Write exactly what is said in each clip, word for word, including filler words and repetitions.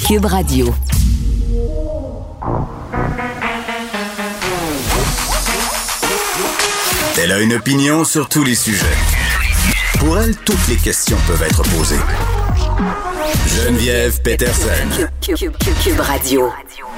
Cube Radio. Elle a une opinion sur tous les sujets. Pour elle, toutes les questions peuvent être posées. Geneviève Peterson. Cube, Cube, Cube, Cube Radio.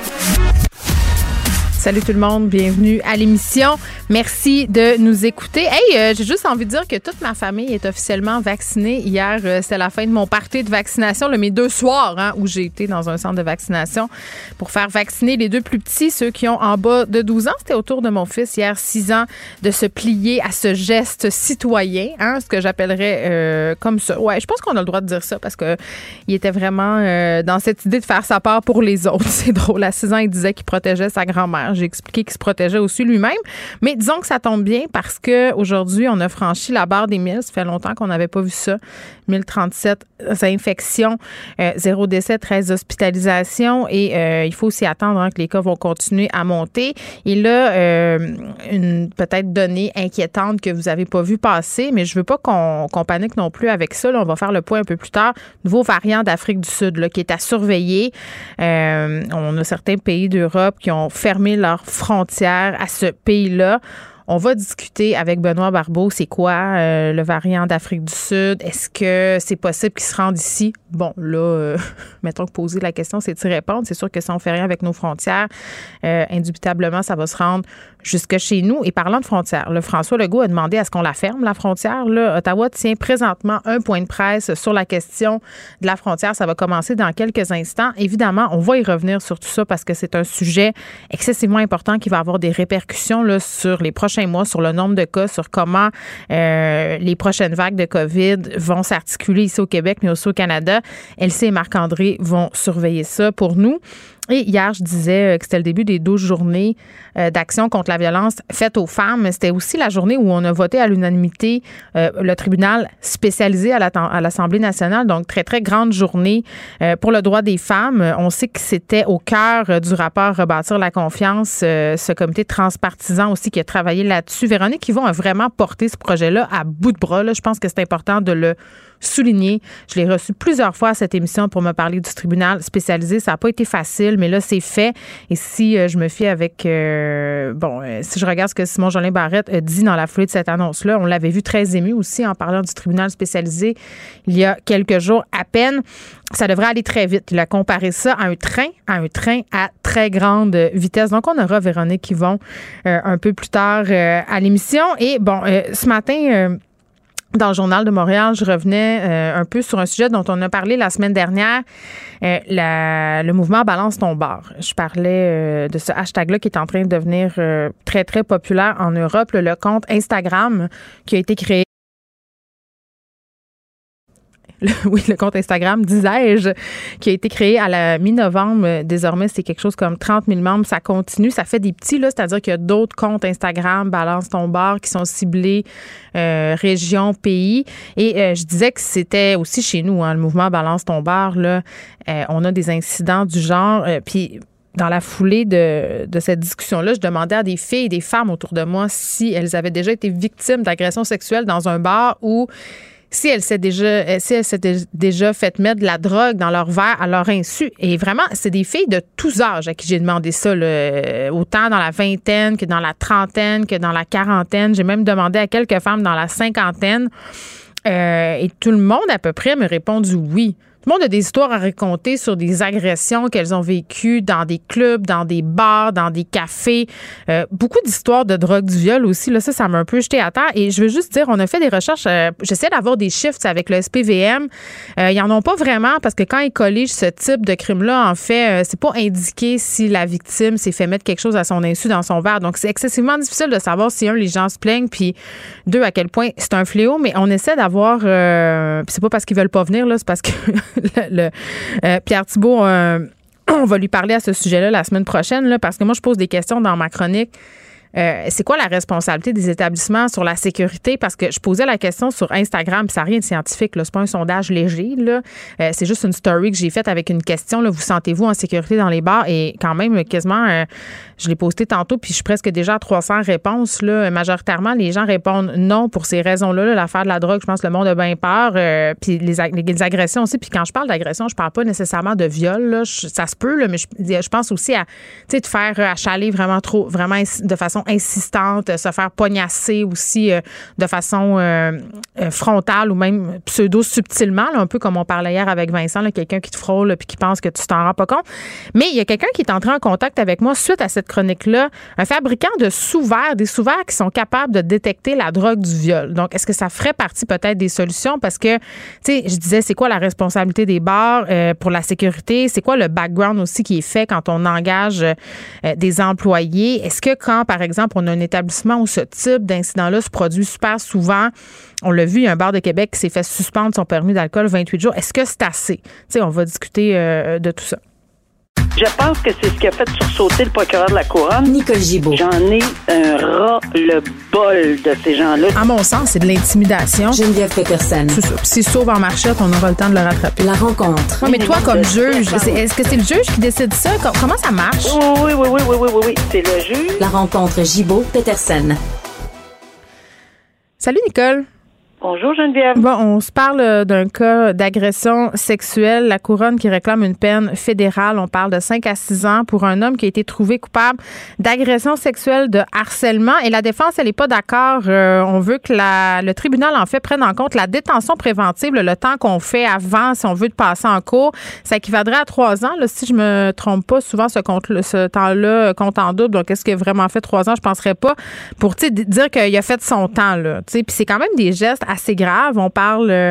Salut tout le monde, bienvenue à l'émission. Merci de nous écouter. Hey, euh, j'ai juste envie de dire que toute ma famille est officiellement vaccinée. Hier, euh, c'était la fin de mon party de vaccination, le, mes deux soirs hein, où j'ai été dans un centre de vaccination pour faire vacciner les deux plus petits, ceux qui ont en bas de douze ans. C'était au tour de mon fils hier, six ans, de se plier à ce geste citoyen, hein, ce que j'appellerais euh, comme ça. Ouais, je pense qu'on a le droit de dire ça parce que il était vraiment euh, dans cette idée de faire sa part pour les autres. C'est drôle. À six ans, il disait qu'il protégeait sa grand-mère. J'ai expliqué qu'il se protégeait aussi lui-même. Mais disons que ça tombe bien parce qu'aujourd'hui, on a franchi la barre des mille. Ça fait longtemps qu'on n'avait pas vu ça. mille trente-sept infections, euh, zéro décès, treize hospitalisations. Et euh, il faut s'y attendre hein, que les cas vont continuer à monter. Et là, euh, une peut-être donnée inquiétante que vous n'avez pas vu passer, mais je veux pas qu'on, qu'on panique non plus avec ça. Là, on va faire le point un peu plus tard. Nouveau variant d'Afrique du Sud là, qui est à surveiller. Euh, on a certains pays d'Europe qui ont fermé leurs frontières à ce pays-là. On va discuter avec Benoît Barbeau, c'est quoi euh, le variant d'Afrique du Sud? Est-ce que c'est possible qu'il se rende ici? Bon, là, euh, mettons que poser la question, c'est d'y répondre. C'est sûr que si on fait rien avec nos frontières, euh, indubitablement, ça va se rendre jusque chez nous. Et parlant de frontières, le François Legault a demandé à ce qu'on la ferme, la frontière. Là, Ottawa tient présentement un point de presse sur la question de la frontière. Ça va commencer dans quelques instants. Évidemment, on va y revenir sur tout ça parce que c'est un sujet excessivement important qui va avoir des répercussions là, sur les prochains mois, sur le nombre de cas, sur comment euh, les prochaines vagues de COVID vont s'articuler ici au Québec, mais aussi au Canada. Elsie et Marc-André vont surveiller ça pour nous. Et hier, je disais que c'était le début des douze journées d'action contre la violence faite aux femmes. C'était aussi la journée où on a voté à l'unanimité euh, le tribunal spécialisé à, la, à l'Assemblée nationale. Donc, très, très grande journée euh, pour le droit des femmes. On sait que c'était au cœur du rapport Rebâtir la confiance, euh, ce comité transpartisan aussi qui a travaillé là-dessus. Véronique Yvon a vraiment porté ce projet-là à bout de bras. Là. Je pense que c'est important de le souligner. Je l'ai reçu plusieurs fois à cette émission pour me parler du tribunal spécialisé. Ça n'a pas été facile, mais là, c'est fait. Et si euh, je me fie avec... Euh, bon, euh, si je regarde ce que Simon-Jolin Barrette a dit dans la foulée de cette annonce-là, on l'avait vu très ému aussi en parlant du tribunal spécialisé il y a quelques jours à peine. Ça devrait aller très vite. Il a comparé ça à un train, à un train à très grande vitesse. Donc, on aura Véronique Yvon euh, un peu plus tard euh, à l'émission. Et bon, euh, ce matin... Euh, Dans le Journal de Montréal, je revenais euh, un peu sur un sujet dont on a parlé la semaine dernière, euh, la, le mouvement Balance ton bar. Je parlais euh, de ce hashtag-là qui est en train de devenir euh, très, très populaire en Europe, le, le compte Instagram qui a été créé. Le, oui, le compte Instagram, disais-je, qui a été créé à la mi-novembre. Désormais, c'est quelque chose comme trente mille membres. Ça continue. Ça fait des petits, là, c'est-à-dire qu'il y a d'autres comptes Instagram, Balance ton bar, qui sont ciblés euh, région, pays. Et euh, je disais que c'était aussi chez nous, hein, le mouvement Balance ton bar. Là, euh, on a des incidents du genre. Euh, puis dans la foulée de, de cette discussion-là, je demandais à des filles et des femmes autour de moi si elles avaient déjà été victimes d'agressions sexuelles dans un bar où si elle s'est déjà, si elle s'était déjà fait mettre de la drogue dans leur verre à leur insu. Et vraiment, c'est des filles de tous âges à qui j'ai demandé ça, là, autant dans la vingtaine que dans la trentaine, que dans la quarantaine. J'ai même demandé à quelques femmes dans la cinquantaine. Euh, et tout le monde, à peu près, me répondu oui. Tout le monde a des histoires à raconter sur des agressions qu'elles ont vécues dans des clubs, dans des bars, dans des cafés. Euh, beaucoup d'histoires de drogue, du viol aussi. Là, ça, ça m'a un peu jeté à terre. Et je veux juste dire, on a fait des recherches. Euh, j'essaie d'avoir des chiffres avec le S P V M. Euh, ils en ont pas vraiment parce que quand ils colligent ce type de crime-là, en fait, euh, c'est pas indiqué si la victime s'est fait mettre quelque chose à son insu dans son verre. Donc, c'est excessivement difficile de savoir si, un, les gens se plaignent, puis deux, à quel point c'est un fléau. Mais on essaie d'avoir... Euh, puis c'est pas parce qu'ils veulent pas venir, là, c'est parce que... le, le euh, Pierre Thibault, euh, on va lui parler à ce sujet-là la semaine prochaine, là, parce que moi, je pose des questions dans ma chronique Euh, c'est quoi la responsabilité des établissements sur la sécurité? Parce que je posais la question sur Instagram, puis ça n'a rien de scientifique, là. C'est pas un sondage léger, là. Euh, c'est juste une story que j'ai faite avec une question, là. Vous sentez-vous en sécurité dans les bars? Et quand même, quasiment, euh, je l'ai posté tantôt, puis je suis presque déjà à trois cents réponses, là. Majoritairement, les gens répondent non pour ces raisons-là, là. L'affaire de la drogue, je pense que le monde a bien peur. Euh, puis les, ag- les agressions aussi. Puis quand je parle d'agression, je parle pas nécessairement de viol, là. Je, ça se peut, là, mais je, je pense aussi à, tu sais, de faire achaler vraiment trop, vraiment de façon insistante, se faire pognasser aussi euh, de façon euh, euh, frontale ou même pseudo-subtilement, là, un peu comme on parlait hier avec Vincent, là, quelqu'un qui te frôle puis qui pense que tu t'en rends pas compte. Mais il y a quelqu'un qui est entré en contact avec moi suite à cette chronique-là, un fabricant de sous-verres, des sous-verres qui sont capables de détecter la drogue du viol. Donc, est-ce que ça ferait partie peut-être des solutions? Parce que, tu sais, je disais, c'est quoi la responsabilité des bars euh, pour la sécurité? C'est quoi le background aussi qui est fait quand on engage euh, des employés? Est-ce que quand, par exemple, on a un établissement où ce type d'incident-là se produit super souvent, on l'a vu, il y a un bar de Québec qui s'est fait suspendre son permis d'alcool vingt-huit jours. Est-ce que c'est assez? Tu sais, on va discuter euh, de tout ça. Je pense que c'est ce qui a fait sursauter le procureur de la Couronne. Nicole Gibault. J'en ai un ras-le-bol de ces gens-là. À mon sens, c'est de l'intimidation. Geneviève Peterson. C'est ça. Puis s'il sauve en marchette, on aura le temps de le rattraper. La rencontre. Non, mais toi, comme juge, c'est, est-ce que c'est le juge qui décide ça? Comment ça marche? Oui, oui, oui, oui, oui, oui, oui. C'est le juge. La rencontre Gibault-Peterson. Salut, Nicole. Bonjour Geneviève. Bon, on se parle d'un cas d'agression sexuelle. La Couronne qui réclame une peine fédérale. On parle de cinq à six ans pour un homme qui a été trouvé coupable d'agression sexuelle, de harcèlement. Et la défense, elle n'est pas d'accord. Euh, on veut que la, le tribunal, en fait, prenne en compte la détention préventive, le temps qu'on fait avant, si on veut, de passer en cours. Ça équivaudrait à trois ans. Là, si je me trompe pas, souvent, ce, compte, ce temps-là compte en double. Donc, est-ce qu'il a vraiment fait trois ans? Je ne penserais pas. Pour dire qu'il a fait son temps. Là, puis c'est quand même des gestes assez grave. On parle euh,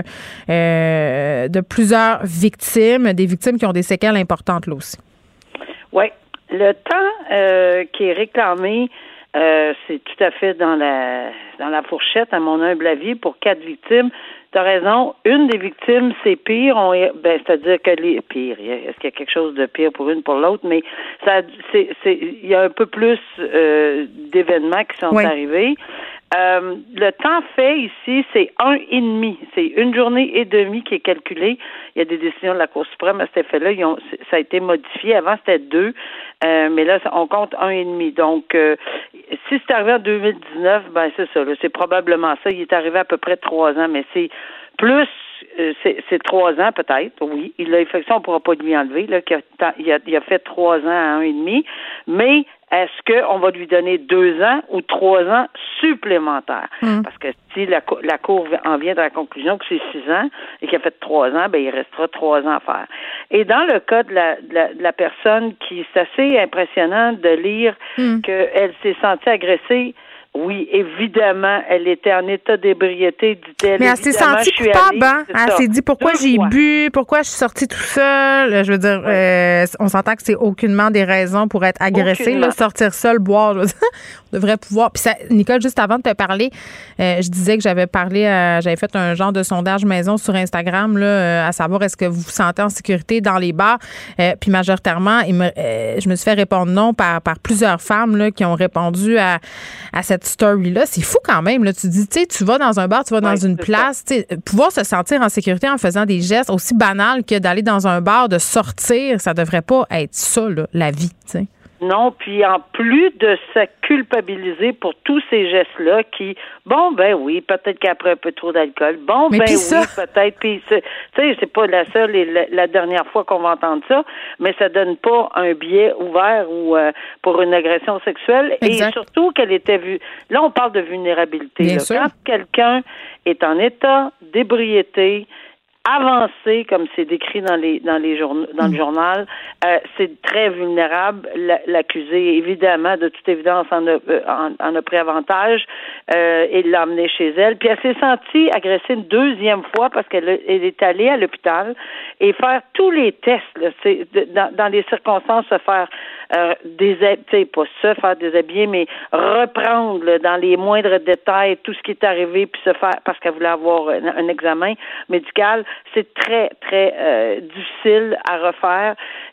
de plusieurs victimes, des victimes qui ont des séquelles importantes là aussi. Oui. Le temps euh, qui est réclamé, euh, c'est tout à fait dans la dans la fourchette, à mon humble avis, pour quatre victimes. Tu as raison. Une des victimes, c'est pire. On, ben, c'est-à-dire que les pire. Est-ce qu'il y a quelque chose de pire pour une, pour l'autre? Mais ça, c'est, c'est, il y a un peu plus euh, d'événements qui sont oui. arrivés. Euh, le temps fait ici, c'est un et demi. C'est une journée et demie qui est calculée. Il y a des décisions de la Cour suprême à cet effet-là. Ils ont, ça a été modifié. Avant, c'était deux. Euh, mais là, on compte un et demi. Donc, euh, si c'est arrivé en deux mille dix-neuf, ben c'est ça. Là, c'est probablement ça. Il est arrivé à peu près trois ans, mais c'est plus, euh, c'est, c'est trois ans peut-être, oui. Il a fait ça, on ne pourra pas lui enlever, là, qu'il a, il, a, il a fait trois ans à un et demi, mais est-ce qu'on va lui donner deux ans ou trois ans supplémentaires? Mmh. Parce que si la, la Cour en vient à la conclusion que c'est six ans et qu'il a fait trois ans, ben il restera trois ans à faire. Et dans le cas de la, de la, de la personne qui, c'est assez impressionnant de lire mmh. qu'elle s'est sentie agressée. Oui, évidemment, elle était en état d'ébriété, dit-elle. Mais elle s'est sentie coupable, hein? Elle s'est dit pourquoi Deux j'ai fois. bu, pourquoi je suis sortie tout seul. Je veux dire, oui. euh, on s'entend que c'est aucunement des raisons pour être agressée. Là, sortir seul, boire, je veux dire, on devrait pouvoir. Puis ça, Nicole, juste avant de te parler, euh, je disais que j'avais parlé, à, j'avais fait un genre de sondage maison sur Instagram, là, à savoir est-ce que vous vous sentez en sécurité dans les bars. Euh, puis majoritairement, il me, euh, je me suis fait répondre non par, par plusieurs femmes là, qui ont répondu à, à cette story-là. C'est fou quand même. Là. Tu dis, tu sais, tu vas dans un bar, tu vas dans oui, une place, pouvoir se sentir en sécurité en faisant des gestes aussi banals que d'aller dans un bar, de sortir, ça devrait pas être ça, là, la vie, tu sais. Non, puis en plus de se culpabiliser pour tous ces gestes-là qui, bon, ben oui, peut-être qu'après un peu trop d'alcool, bon, mais ben oui, ça... peut-être, puis tu sais, c'est pas la seule et la, la dernière fois qu'on va entendre ça, mais ça donne pas un biais ouvert ou euh, pour une agression sexuelle, exact. Et surtout qu'elle était vue, là on parle de vulnérabilité, là. Quand quelqu'un est en état d'ébriété, avancé, comme c'est décrit dans les dans les journaux, dans mmh. le journal, euh, c'est très vulnérable. L'accusé, évidemment, de toute évidence, en a, en, en a pris avantage euh, et l'a emmené chez elle. Puis elle s'est sentie agressée une deuxième fois parce qu'elle elle est allée à l'hôpital et faire tous les tests, là, c'est, de, dans, dans les circonstances, se faire euh, déshabiller, tu sais, pas se faire déshabiller, mais reprendre là, dans les moindres détails tout ce qui est arrivé, puis se faire, parce qu'elle voulait avoir un, un examen médical. C'est très, très euh, difficile à refaire.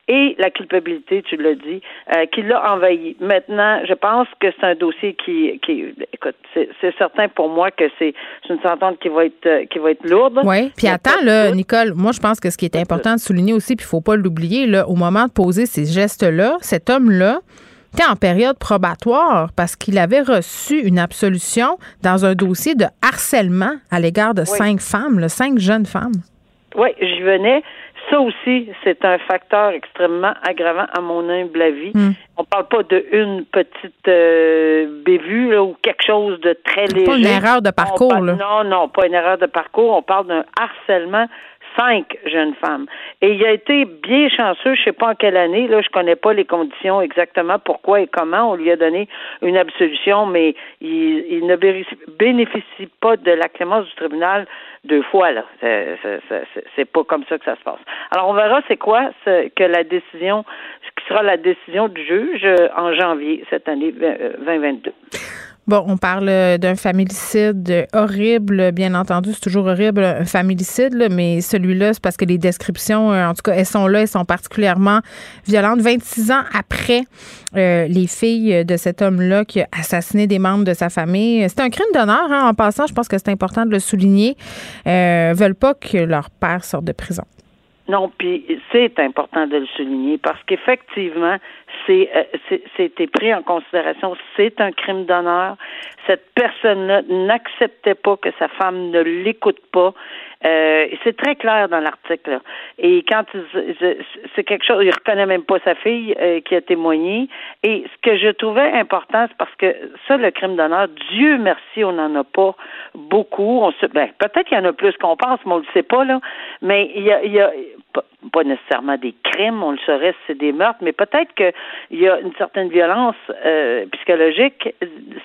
et la culpabilité, tu l'as dit, euh, qui l'a envahi. Maintenant, je pense que c'est un dossier qui, qui écoute, c'est, c'est certain pour moi que c'est, c'est une sentence qui va être, euh, qui va être lourde. Oui, puis attends, là, Nicole, moi, je pense que ce qui est important de souligner aussi, puis il ne faut pas l'oublier, là, au moment de poser ces gestes-là, cet homme-là était en période probatoire parce qu'il avait reçu une absolution dans un dossier de harcèlement à l'égard de oui. cinq femmes, là, cinq jeunes femmes. Oui, j'y venais. Ça aussi, c'est un facteur extrêmement aggravant à mon humble avis. Mm. On parle pas de une petite euh, bévue là, ou quelque chose de très léger. Pas une erreur de parcours. Parle, là. Non, non, pas une erreur de parcours. On parle d'un harcèlement. Cinq jeunes femmes. Et il a été bien chanceux, je sais pas en quelle année, là, je connais pas les conditions exactement, pourquoi et comment on lui a donné une absolution, mais il, il ne bénéficie pas de la clémence du tribunal deux fois, là. C'est, c'est, c'est, c'est pas comme ça que ça se passe. Alors, on verra c'est quoi c'est que la décision, ce qui sera la décision du juge en janvier cette année vingt vingt-deux. Bon, on parle d'un familicide horrible, bien entendu, c'est toujours horrible, un familicide, là, mais celui-là, c'est parce que les descriptions, en tout cas, elles sont là, elles sont particulièrement violentes. vingt-six ans après euh, les filles de cet homme-là qui a assassiné des membres de sa famille. C'est un crime d'honneur, hein, en passant, je pense que c'est important de le souligner. Euh, veulent pas que leur père sorte de prison. Non, puis c'est important de le souligner parce qu'effectivement, c'est, euh, c'est c'était pris en considération. C'est un crime d'honneur. Cette personne-là n'acceptait pas que sa femme ne l'écoute pas. Euh, c'est très clair dans l'article. Là. Et quand il, c'est quelque chose, il reconnaît même pas sa fille euh, qui a témoigné. Et ce que je trouvais important, c'est parce que ça, le crime d'honneur, Dieu merci, on n'en a pas beaucoup. On se, ben, peut-être qu'il y en a plus qu'on pense, mais on le sait pas là. Mais il y a, il y a pas, pas nécessairement des crimes, on le saurait si c'est des meurtres, mais peut-être qu'il y a une certaine violence euh, psychologique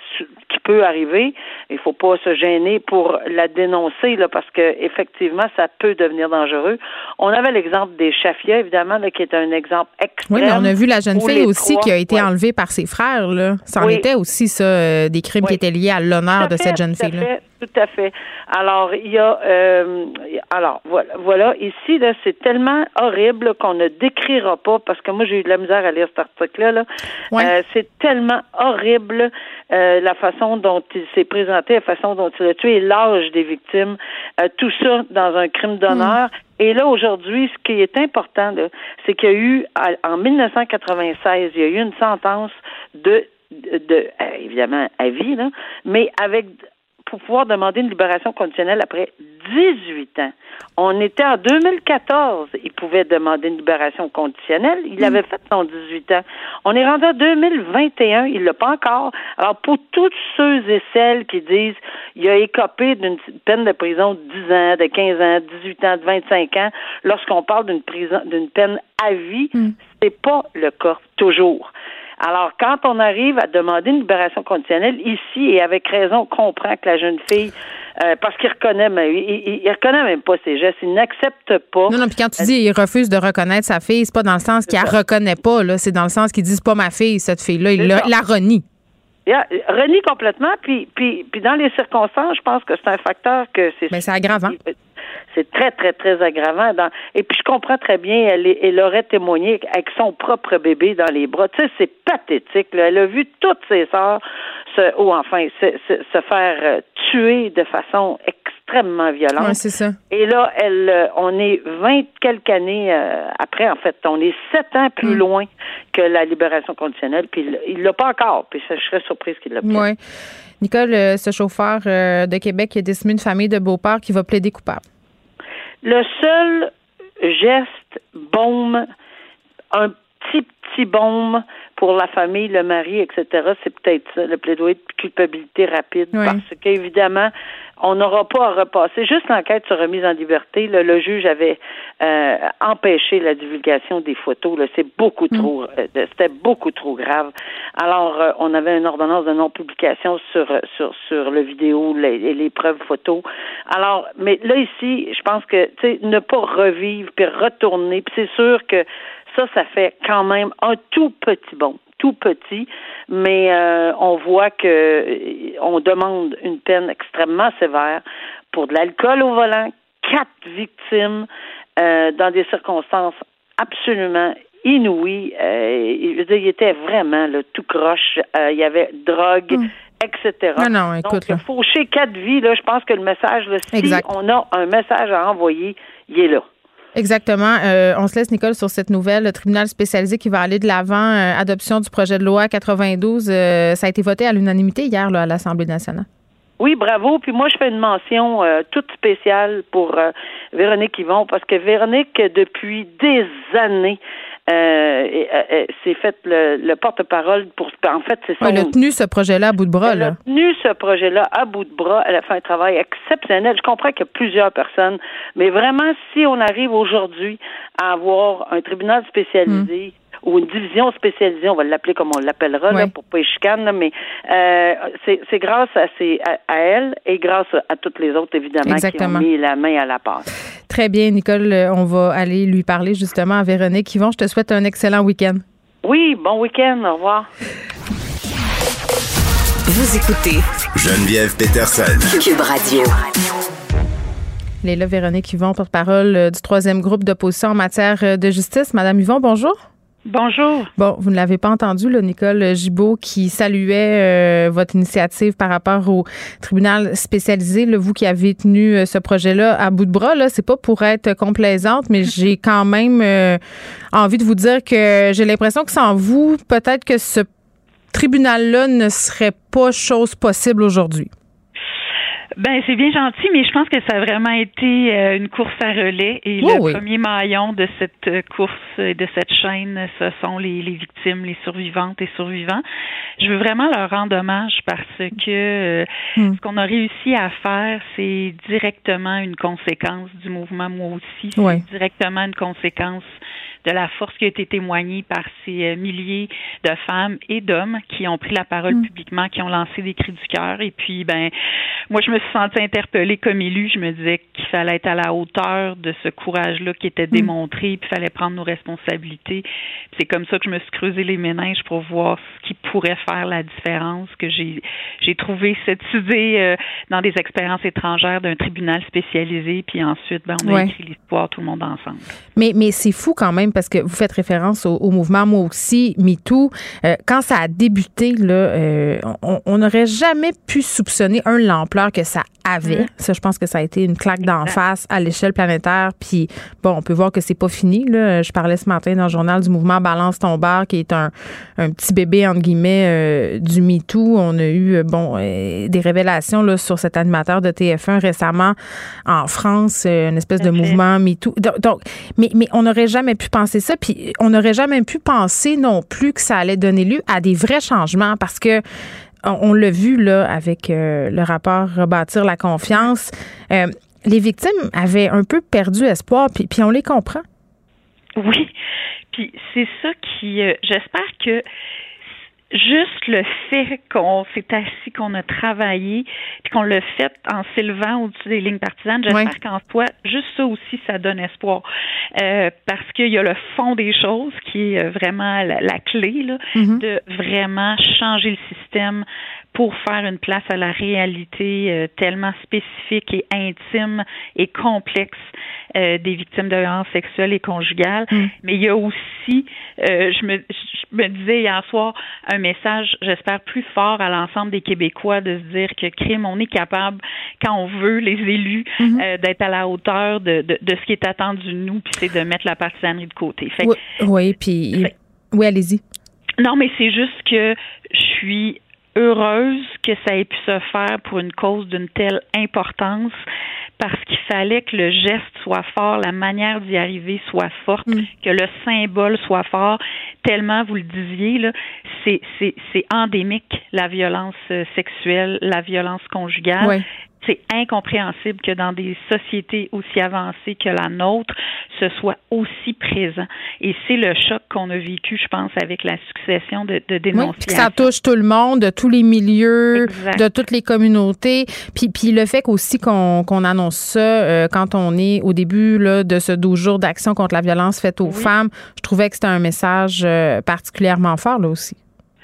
qui peut arriver. Il faut pas se gêner pour la dénoncer là, parce que effectivement, ça peut devenir dangereux. On avait l'exemple des Chafia, évidemment, là, qui est un exemple extrême. Oui, mais on a vu la jeune fille aussi trois, qui a été ouais. enlevée par ses frères. Là. Ça en oui. était aussi, ça, euh, des crimes oui. qui étaient liés à l'honneur de cette jeune fille-là. Tout à fait. Alors, il y a... Euh, alors, voilà, voilà. Ici, là, c'est tellement horrible qu'on ne décrira pas, parce que moi, j'ai eu de la misère à lire cet article-là. Là. Ouais. Euh, c'est tellement horrible euh, la façon dont il s'est présenté, la façon dont il a tué et l'âge des victimes. Euh, tout ça dans un crime d'honneur. Mm. Et là, aujourd'hui, ce qui est important, là, c'est qu'il y a eu, en dix-neuf cent quatre-vingt-seize, il y a eu une sentence de, de, de évidemment, à vie, là, mais avec... pour pouvoir demander une libération conditionnelle après dix-huit ans. On était en deux mille quatorze, il pouvait demander une libération conditionnelle. Il avait fait son dix-huit ans. On est rendu en deux mille vingt et un, il l'a pas encore. Alors, pour tous ceux et celles qui disent il a écopé d'une peine de prison de dix ans, de quinze ans, dix-huit ans, de vingt-cinq ans, lorsqu'on parle d'une prison, d'une peine à vie, mm. c'est pas le cas, toujours. Alors, quand on arrive à demander une libération conditionnelle, ici, et avec raison, on comprend que la jeune fille, euh, parce qu'il reconnaît, mais il, il, il reconnaît même pas ses gestes, il n'accepte pas. Non, non, puis quand tu dis il refuse de reconnaître sa fille, c'est pas dans le sens qu'il la reconnaît pas, là, c'est dans le sens qu'il dit c'est pas ma fille, cette fille-là, il la, la renie. Il renie complètement, puis, puis, puis dans les circonstances, je pense que c'est un facteur que c'est... Mais c'est aggravant. C'est très, très, très aggravant. Dans... Et puis, je comprends très bien, elle, elle aurait témoigné avec son propre bébé dans les bras. Tu sais, c'est pathétique. Là. Elle a vu toutes ses sœurs, se, ou enfin, se, se, se faire tuer de façon extrêmement violente. Oui, c'est ça. Et là, elle, on est vingt quelques années euh, après, en fait. On est sept ans plus mm. loin que la libération conditionnelle. Puis, il l'a pas encore. Puis, je serais surprise qu'il l'a pas. Oui. Nicole, ce chauffeur de Québec qui a décimé une famille de Beauport qui va plaider coupable. Le seul geste, baume, un petit, petit baume pour la famille, le mari, et cetera, c'est peut-être ça, le plaidoyer de culpabilité rapide, oui. Parce qu'évidemment, on n'aura pas à repasser. Juste l'enquête sur remise en liberté, là, le juge avait euh, empêché la divulgation des photos. Là, c'est beaucoup mm. trop, euh, c'était beaucoup trop grave. Alors, euh, on avait une ordonnance de non-publication sur sur sur le vidéo, les, les preuves photos. Alors, mais là ici, je pense que tu sais, ne pas revivre puis retourner. Puis c'est sûr que ça, ça fait quand même un tout petit bond. tout petit, mais euh, on voit que euh, on demande une peine extrêmement sévère pour de l'alcool au volant, quatre victimes euh, dans des circonstances absolument inouïe. Euh, je veux dire, il était vraiment là, tout croche. Euh, il y avait drogue, mm. et cetera. Non, non, écoute. Donc, faucher quatre vies, là, je pense que le message, là, si exact. on a un message à envoyer, il est là. Exactement. Euh, on se laisse, Nicole, sur cette nouvelle. Le tribunal spécialisé qui va aller de l'avant, euh, adoption du projet de loi quatre-vingt-douze, euh, ça a été voté à l'unanimité hier là, à l'Assemblée nationale. Oui, bravo. Puis moi, je fais une mention euh, toute spéciale pour euh, Véronique Yvon, parce que Véronique, depuis des années, euh, euh, s'est fait le, le porte-parole pour... En fait, c'est son... Elle a tenu ce projet-là à bout de bras. Elle là. a tenu ce projet-là à bout de bras. Elle a fait un travail exceptionnel. Je comprends qu'il y a plusieurs personnes, mais vraiment, si on arrive aujourd'hui à avoir un tribunal spécialisé... Mmh. ou une division spécialisée, on va l'appeler comme on l'appellera, oui. là, pour pas y chicane, là, mais euh, c'est, c'est grâce à, ces, à, à elle et grâce à toutes les autres, évidemment, exactement. qui ont mis la main à la pâte. Très bien, Nicole. On va aller lui parler justement à Véronique Yvon. Je te souhaite un excellent week-end. Oui, bon week-end. Au revoir. Vous écoutez Geneviève Peterson. Cube Radio. Léla Véronique Yvon, porte-parole du troisième groupe d'opposition en matière de justice. Madame Yvon, bonjour. Bonjour. Bon, vous ne l'avez pas entendu, là, Nicole Gibault, qui saluait euh, votre initiative par rapport au tribunal spécialisé. Là, vous qui avez tenu euh, ce projet-là à bout de bras, là, c'est pas pour être complaisante, mais j'ai quand même euh, envie de vous dire que j'ai l'impression que sans vous, peut-être que ce tribunal-là ne serait pas chose possible aujourd'hui. Ben c'est bien gentil, mais je pense que ça a vraiment été euh, une course à relais et oh, le oui. premier maillon de cette course et de cette chaîne, ce sont les, les victimes, les survivantes et survivants. Je veux vraiment leur rendre hommage parce que euh, mm. ce qu'on a réussi à faire, c'est directement une conséquence du mouvement Moi aussi, c'est ouais. directement une conséquence de la force qui a été témoignée par ces milliers de femmes et d'hommes qui ont pris la parole mmh. publiquement, qui ont lancé des cris du cœur. Et puis, ben, moi, je me suis sentie interpellée comme élue. Je me disais qu'il fallait être à la hauteur de ce courage-là qui était démontré, puis il fallait prendre nos responsabilités. Puis c'est comme ça que je me suis creusé les méninges pour voir ce qui pourrait faire la différence, que j'ai, j'ai trouvé cette idée euh, dans des expériences étrangères d'un tribunal spécialisé, puis ensuite, ben, on a ouais. écrit l'histoire tout le monde ensemble. Mais, mais c'est fou quand même, parce que vous faites référence au, au mouvement Moi aussi, MeToo. Euh, quand ça a débuté, là, euh, on n'aurait jamais pu soupçonner, un, l'ampleur que ça avait. Mmh. Ça, je pense que ça a été une claque d'en face à l'échelle planétaire. Puis, bon, on peut voir que c'est pas fini, là. Je parlais ce matin dans le journal du mouvement Balance ton bar, qui est un, un petit bébé, entre guillemets, euh, du MeToo. On a eu, bon, euh, des révélations là, sur cet animateur de T F un récemment en France, euh, une espèce de mouvement MeToo. Donc, donc mais, mais on n'aurait jamais pu penser ça. Puis, on n'aurait jamais pu penser non plus que ça allait donner lieu à des vrais changements parce que on l'a vu là avec euh, le rapport Rebâtir la confiance. Euh, les victimes avaient un peu perdu espoir, puis, puis on les comprend. Oui, puis c'est ça qui... Euh, j'espère que juste le fait qu'on s'est assis, qu'on a travaillé, puis qu'on l'a fait en s'élevant au-dessus des lignes partisanes, j'espère oui. qu'en soi, juste ça aussi, ça donne espoir. Euh, parce qu'il y a le fond des choses qui est vraiment la, la clé, là, mm-hmm. de vraiment changer le système pour faire une place à la réalité euh, tellement spécifique et intime et complexe euh, des victimes de violences sexuelles et conjugales. Mm. Mais il y a aussi, euh, je, me, je me disais hier soir, un message, j'espère, plus fort à l'ensemble des Québécois de se dire que crime, on est capable, quand on veut, les élus, mm-hmm. euh, d'être à la hauteur de, de, de ce qui est attendu de nous, puis c'est de mettre la partisanerie de côté. Fait, oui, oui, puis... Fait, oui, allez-y. Non, mais c'est juste que je suis heureuse que ça ait pu se faire pour une cause d'une telle importance parce qu'il fallait que le geste soit fort, la manière d'y arriver soit forte, mm. que le symbole soit fort. Tellement, vous le disiez, là, c'est, c'est, c'est endémique, la violence sexuelle, la violence conjugale. Ouais. C'est incompréhensible que dans des sociétés aussi avancées que la nôtre, ce soit aussi présent. Et c'est le choc qu'on a vécu, je pense, avec la succession de, de dénonciations. Oui, ça touche tout le monde, de tous les milieux, exact. De toutes les communautés. Puis, puis le fait aussi qu'on, qu'on annonce ça euh, quand on est au début là, de ce douze jours d'action contre la violence faite aux oui. femmes, je trouvais que c'était un message euh, particulièrement fort là aussi.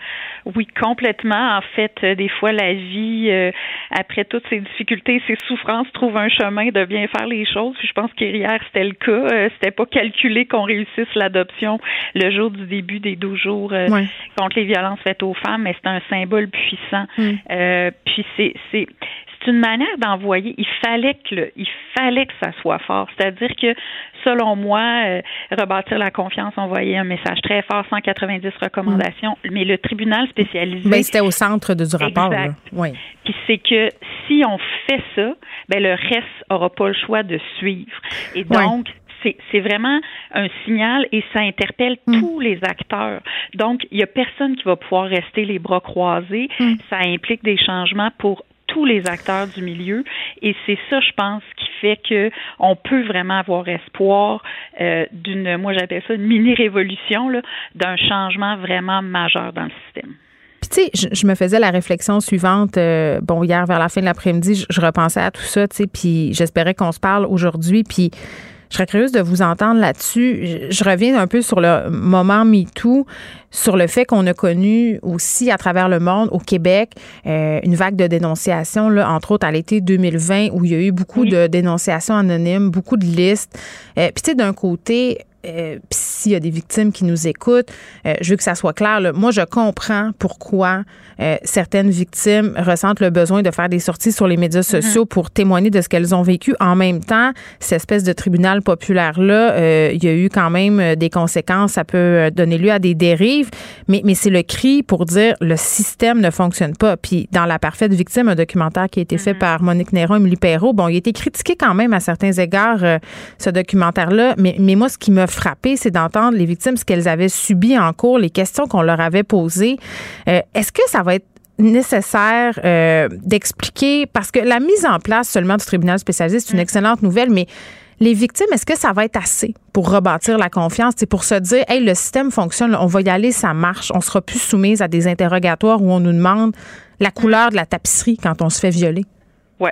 Oui, complètement. En fait, euh, des fois, la vie, euh, après toutes ces difficultés, ces souffrances, trouve un chemin de bien faire les choses. Puis je pense qu'hier, c'était le cas. Euh, c'était pas calculé qu'on réussisse l'adoption le jour du début des douze jours euh, ouais. contre les violences faites aux femmes, mais c'est un symbole puissant. Mm. Euh, puis c'est, c'est, c'est une manière d'envoyer. Il fallait que le, il fallait que ça soit fort. C'est-à-dire que, selon moi, euh, rebâtir la confiance, envoyer un message très fort, cent quatre-vingt-dix recommandations, mm. mais le tribunal spécialisé... Ben, c'était au centre de, du rapport. Exact. Là. Oui. Puis c'est que si on fait ça, ben le reste n'aura pas le choix de suivre. Et donc... Ouais. C'est, c'est vraiment un signal et ça interpelle mm. tous les acteurs. Donc, il n'y a personne qui va pouvoir rester les bras croisés. Mm. Ça implique des changements pour tous les acteurs du milieu et c'est ça, je pense, qui fait que on peut vraiment avoir espoir euh, d'une, moi j'appelle ça une mini-révolution, là, d'un changement vraiment majeur dans le système. Puis tu sais, je, je me faisais la réflexion suivante, euh, bon, hier vers la fin de l'après-midi, je, je repensais à tout ça, tu sais, puis j'espérais qu'on se parle aujourd'hui, puis je serais curieuse de vous entendre là-dessus. Je, je reviens un peu sur le moment MeToo, sur le fait qu'on a connu aussi à travers le monde, au Québec, euh, une vague de dénonciations, là, entre autres à l'été deux mille vingt, où il y a eu beaucoup oui. de dénonciations anonymes, beaucoup de listes. Euh, Puis tu sais, d'un côté... Euh, puis s'il y a des victimes qui nous écoutent, euh, je veux que ça soit clair. Là, moi, je comprends pourquoi euh, certaines victimes ressentent le besoin de faire des sorties sur les médias sociaux mm-hmm. pour témoigner de ce qu'elles ont vécu. En même temps, cette espèce de tribunal populaire-là, euh, il y a eu quand même des conséquences. Ça peut donner lieu à des dérives, mais, mais c'est le cri pour dire le système ne fonctionne pas. Puis dans La parfaite victime, un documentaire qui a été mm-hmm. fait par Monique Néron et Émilie Perrault, bon, il a été critiqué quand même à certains égards, euh, ce documentaire-là, mais, mais moi, ce qui m'a frappé, c'est d'entendre les victimes, ce qu'elles avaient subi en cours, les questions qu'on leur avait posées. Euh, est-ce que ça va être nécessaire euh, d'expliquer, parce que la mise en place seulement du tribunal spécialisé, c'est une excellente nouvelle, mais les victimes, est-ce que ça va être assez pour rebâtir la confiance? C'est pour se dire, hey, le système fonctionne, on va y aller, ça marche, on sera plus soumise à des interrogatoires où on nous demande la couleur de la tapisserie quand on se fait violer. Ouais.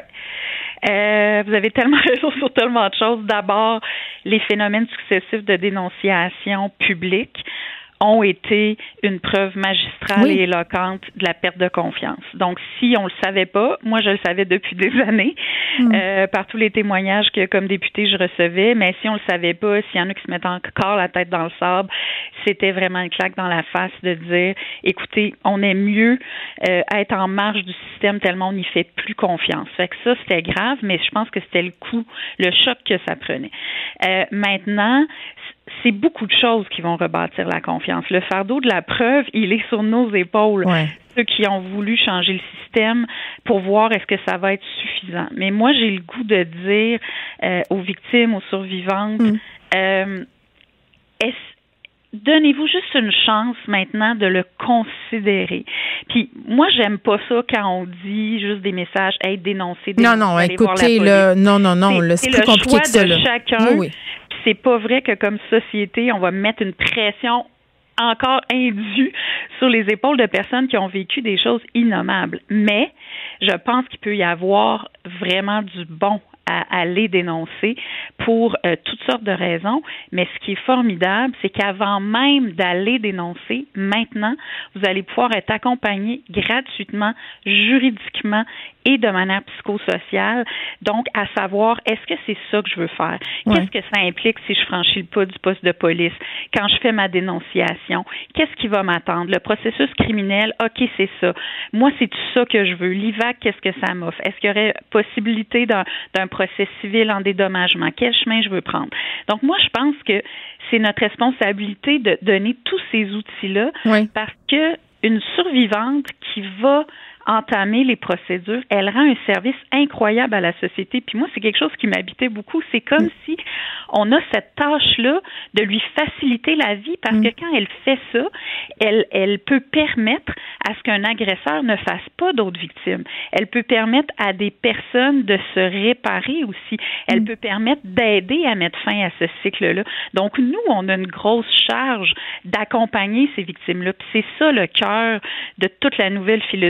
Euh, vous avez tellement raison sur tellement de choses. D'abord, les phénomènes successifs de dénonciation publique ont été une preuve magistrale oui. et éloquente de la perte de confiance. Donc, si on le savait pas, moi je le savais depuis des années, mm. euh, par tous les témoignages que comme députée je recevais, mais si on le savait pas, s'il y en a qui se mettent encore la tête dans le sable, c'était vraiment une claque dans la face de dire, écoutez, on est mieux euh, être en marge du système tellement on n'y fait plus confiance. Fait que ça, c'était grave, mais je pense que c'était le coup, le choc que ça prenait. Euh, maintenant, c'est beaucoup de choses qui vont rebâtir la confiance. Le fardeau de la preuve, il est sur nos épaules. Ouais. Ceux qui ont voulu changer le système pour voir est-ce que ça va être suffisant. Mais moi, j'ai le goût de dire euh, aux victimes, aux survivantes, mm. euh, est-ce donnez-vous juste une chance maintenant de le considérer. Puis moi, j'aime pas ça quand on dit juste des messages, hey, dénoncer, dénoncer. Non, non, écoutez, là, non, non, non, c'est, là, c'est, c'est plus compliqué que ça. C'est le choix de là. chacun. Oui, oui. C'est pas vrai que comme société, on va mettre une pression encore indue sur les épaules de personnes qui ont vécu des choses innommables. Mais je pense qu'il peut y avoir vraiment du bon à aller dénoncer pour euh, toutes sortes de raisons. Mais ce qui est formidable, c'est qu'avant même d'aller dénoncer, maintenant, vous allez pouvoir être accompagné gratuitement, juridiquement et de manière psychosociale. Donc, à savoir, est-ce que c'est ça que je veux faire? Ouais. Qu'est-ce que ça implique si je franchis le pas du poste de police? Quand je fais ma dénonciation, qu'est-ce qui va m'attendre? Le processus criminel, OK, c'est ça. Moi, c'est tout ça que je veux. L'I V A C, qu'est-ce que ça m'offre? Est-ce qu'il y aurait possibilité d'un, d'un procès civil en dédommagement? Quel chemin je veux prendre? Donc, moi, je pense que c'est notre responsabilité de donner tous ces outils-là oui. parce que une survivante qui va entamer les procédures, elle rend un service incroyable à la société. Puis moi, c'est quelque chose qui m'habitait beaucoup. C'est comme mm. si on a cette tâche-là de lui faciliter la vie parce mm. que quand elle fait ça, elle, elle peut permettre à ce qu'un agresseur ne fasse pas d'autres victimes. Elle peut permettre à des personnes de se réparer aussi. Elle mm. peut permettre d'aider à mettre fin à ce cycle-là. Donc, nous, on a une grosse charge d'accompagner ces victimes-là. Puis c'est ça le cœur de toute la nouvelle philosophie du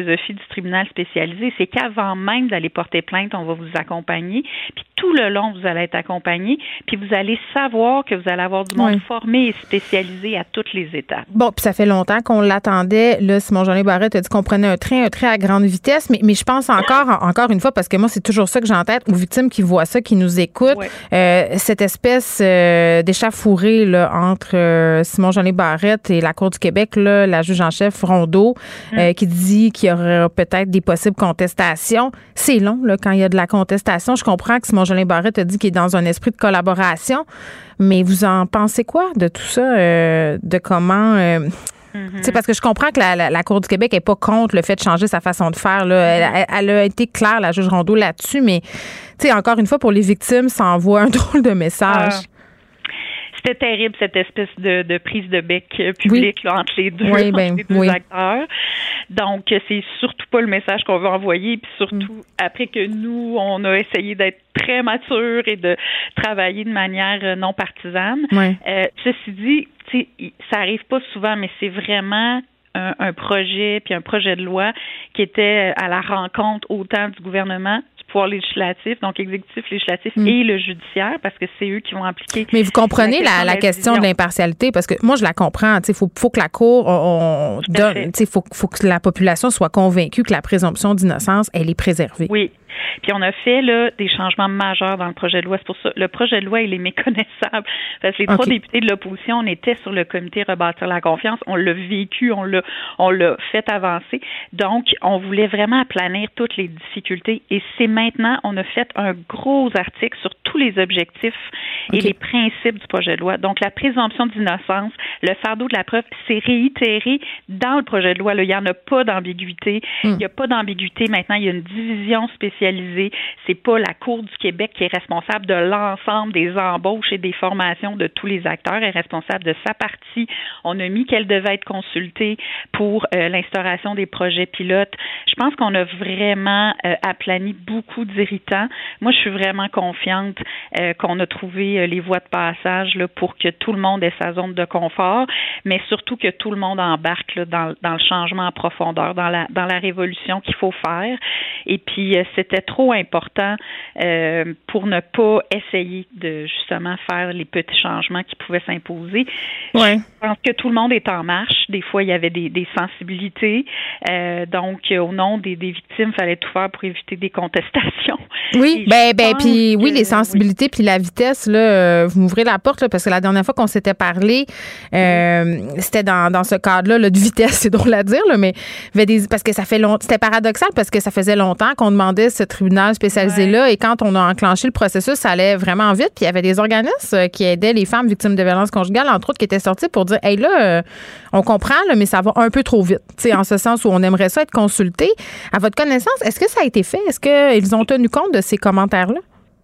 du tribunal spécialisé, c'est qu'avant même d'aller porter plainte, on va vous accompagner, puis tout le long, vous allez être accompagné, puis vous allez savoir que vous allez avoir du monde oui. formé et spécialisé à toutes les étapes. Bon, puis ça fait longtemps qu'on l'attendait. Là, Simon-Jeanlin Barrette a dit qu'on prenait un train, un train à grande vitesse, mais, mais je pense encore, encore une fois, parce que moi, c'est toujours ça que j'ai en tête, aux victimes qui voient ça, qui nous écoutent, ouais. euh, cette espèce euh, d'échauffourée là, entre euh, Simon-Jeanlin Barrette et la Cour du Québec, là, la juge en chef Rondeau, mm. euh, qui dit qu'il y aurait peut-être des possibles contestations. C'est long, là, quand il y a de la contestation. Je comprends que Simon-Jeanlin Barrette a dit qu'il est dans un esprit de collaboration, mais vous en pensez quoi de tout ça, euh, de comment... Euh, Mm-hmm. Parce que je comprends que la, la, la Cour du Québec n'est pas contre le fait de changer sa façon de faire. Là. Elle, elle a été claire, la juge Rondeau, là-dessus, mais encore une fois, pour les victimes, ça envoie un drôle de message. Ah. C'était terrible, cette espèce de, de prise de bec publique oui. là, entre les deux, oui, ben, entre les deux oui. acteurs. Donc, c'est surtout pas le message qu'on veut envoyer. Puis surtout, mm. après que nous, on a essayé d'être très mature et de travailler de manière non partisane. Oui. Euh, ceci dit, ça arrive pas souvent, mais c'est vraiment un, un projet puis un projet de loi qui était à la rencontre autant du gouvernement, du pouvoir législatif, donc exécutif, législatif mm. et le judiciaire, parce que c'est eux qui vont impliquer. Mais vous comprenez la, question, la, la question de l'impartialité, parce que moi, je la comprends. Il faut, faut que la Cour, on, on donne, il faut, faut que la population soit convaincue que la présomption d'innocence, elle est préservée. Oui. Puis on a fait là des changements majeurs dans le projet de loi. C'est pour ça le projet de loi, il est méconnaissable. Parce que les okay. trois députés de l'opposition, on était sur le comité Rebâtir la confiance. On l'a vécu, on l'a, on l'a fait avancer. Donc, on voulait vraiment aplanir toutes les difficultés. Et c'est maintenant, on a fait un gros article sur tous les objectifs okay. et les principes du projet de loi. Donc, la présomption d'innocence, le fardeau de la preuve, c'est réitéré dans le projet de loi. Là, il n'y en a pas d'ambiguïté. Mm. Il n'y a pas d'ambiguïté. Maintenant, il y a une division spécialisée. C'est pas la Cour du Québec qui est responsable de l'ensemble des embauches et des formations de tous les acteurs. Elle est responsable de sa partie. On a mis qu'elle devait être consultée pour euh, l'instauration des projets pilotes. Je pense qu'on a vraiment euh, aplani beaucoup d'irritants. Moi, je suis vraiment confiante euh, qu'on a trouvé euh, les voies de passage là, pour que tout le monde ait sa zone de confort, mais surtout que tout le monde embarque là, dans, dans le changement en profondeur, dans la, dans la révolution qu'il faut faire. Et puis, euh, c'était trop important euh, pour ne pas essayer de justement faire les petits changements qui pouvaient s'imposer. Ouais. Je pense que tout le monde est en marche. Des fois, il y avait des, des sensibilités. Euh, donc, au nom des, des victimes, il fallait tout faire pour éviter des contestations. Oui, ben, ben, puis oui, les sensibilités, oui. puis la vitesse, là, euh, vous m'ouvrez la porte, là, parce que la dernière fois qu'on s'était parlé, euh, oui. c'était dans, dans ce cadre-là là, de vitesse, c'est drôle à dire, là, mais des, parce que ça fait longtemps, c'était paradoxal parce que ça faisait longtemps qu'on demandait ce tribunal spécialisé-là, ouais. et quand on a enclenché le processus, ça allait vraiment vite, puis il y avait des organismes qui aidaient les femmes victimes de violences conjugales, entre autres, qui étaient sortis pour dire, hey là, euh, on comprend, là, mais ça va un peu trop vite, tu sais, en ce sens où on aimerait ça être consulté. À votre connaissance, est-ce que ça a été fait? Est-ce qu'ils ont tenu compte de ces commentaires-là?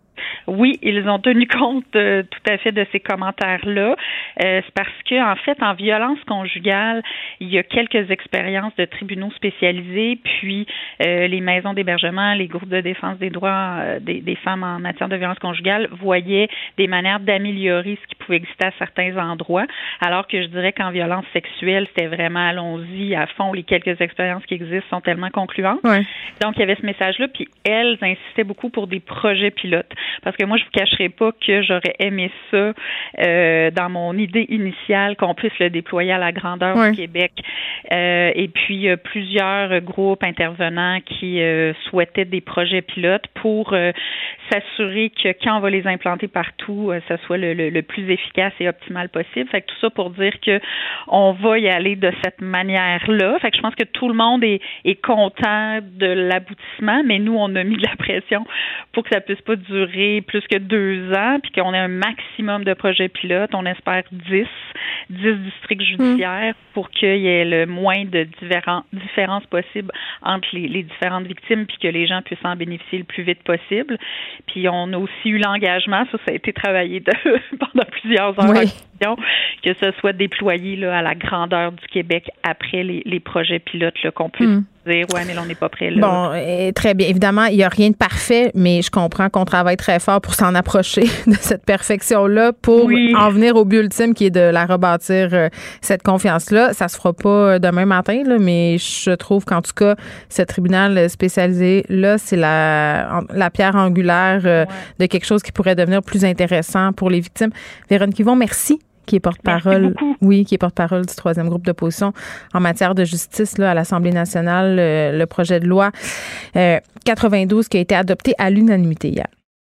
Oui, ils ont tenu compte euh, tout à fait de ces commentaires-là. Euh, c'est parce que, en fait, en violence conjugale, il y a quelques expériences de tribunaux spécialisés, puis euh, les maisons d'hébergement, les groupes de défense des droits euh, des, des femmes en matière de violence conjugale voyaient des manières d'améliorer ce qui pouvait exister à certains endroits, alors que je dirais qu'en violence sexuelle, c'était vraiment allons-y à fond. Les quelques expériences qui existent sont tellement concluantes. Ouais. Donc, il y avait ce message-là, puis elles insistaient beaucoup pour des projets pilotes. Parce que moi, je ne vous cacherai pas que j'aurais aimé ça euh, dans mon idée initiale, qu'on puisse le déployer à la grandeur ouais. du Québec. Euh, et puis, euh, plusieurs groupes intervenants qui euh, souhaitaient des projets pilotes pour euh, s'assurer que quand on va les implanter partout, euh, ça soit le, le, le plus efficace et optimal possible. Fait que tout ça pour dire que on va y aller de cette manière-là. Fait que je pense que tout le monde est, est content de l'aboutissement, mais nous, on a mis de la pression pour que ça puisse pas durer plus que deux ans, puis qu'on ait un maximum de projets pilotes. On espère dix, dix districts judiciaires mmh. pour qu'il y ait le moins de différents, différences possibles entre les, les différentes victimes, puis que les gens puissent en bénéficier le plus vite possible. Puis on a aussi eu l'engagement, ça, ça a été travaillé de, pendant plusieurs heures, oui. que ce soit déployé là, à la grandeur du Québec après les, les projets pilotes, là, qu'on puisse mm. dire, ouais, mais là, on n'est pas prêt là. Bon, euh, très bien. Évidemment, il n'y a rien de parfait, mais je comprends qu'on travaille très fort pour s'en approcher de cette perfection-là pour oui. en venir au but ultime qui est de la rebâtir, euh, cette confiance-là. Ça se fera pas demain matin, là, mais je trouve qu'en tout cas, ce tribunal spécialisé-là, c'est la, la pierre angulaire euh, ouais. de quelque chose qui pourrait devenir plus intéressant pour les victimes. Véronique Yvon, merci. Qui est porte-parole, oui, qui est porte-parole du troisième groupe d'opposition en matière de justice là, à l'Assemblée nationale, euh, le projet de loi euh, quatre-vingt-douze qui a été adopté à l'unanimité hier.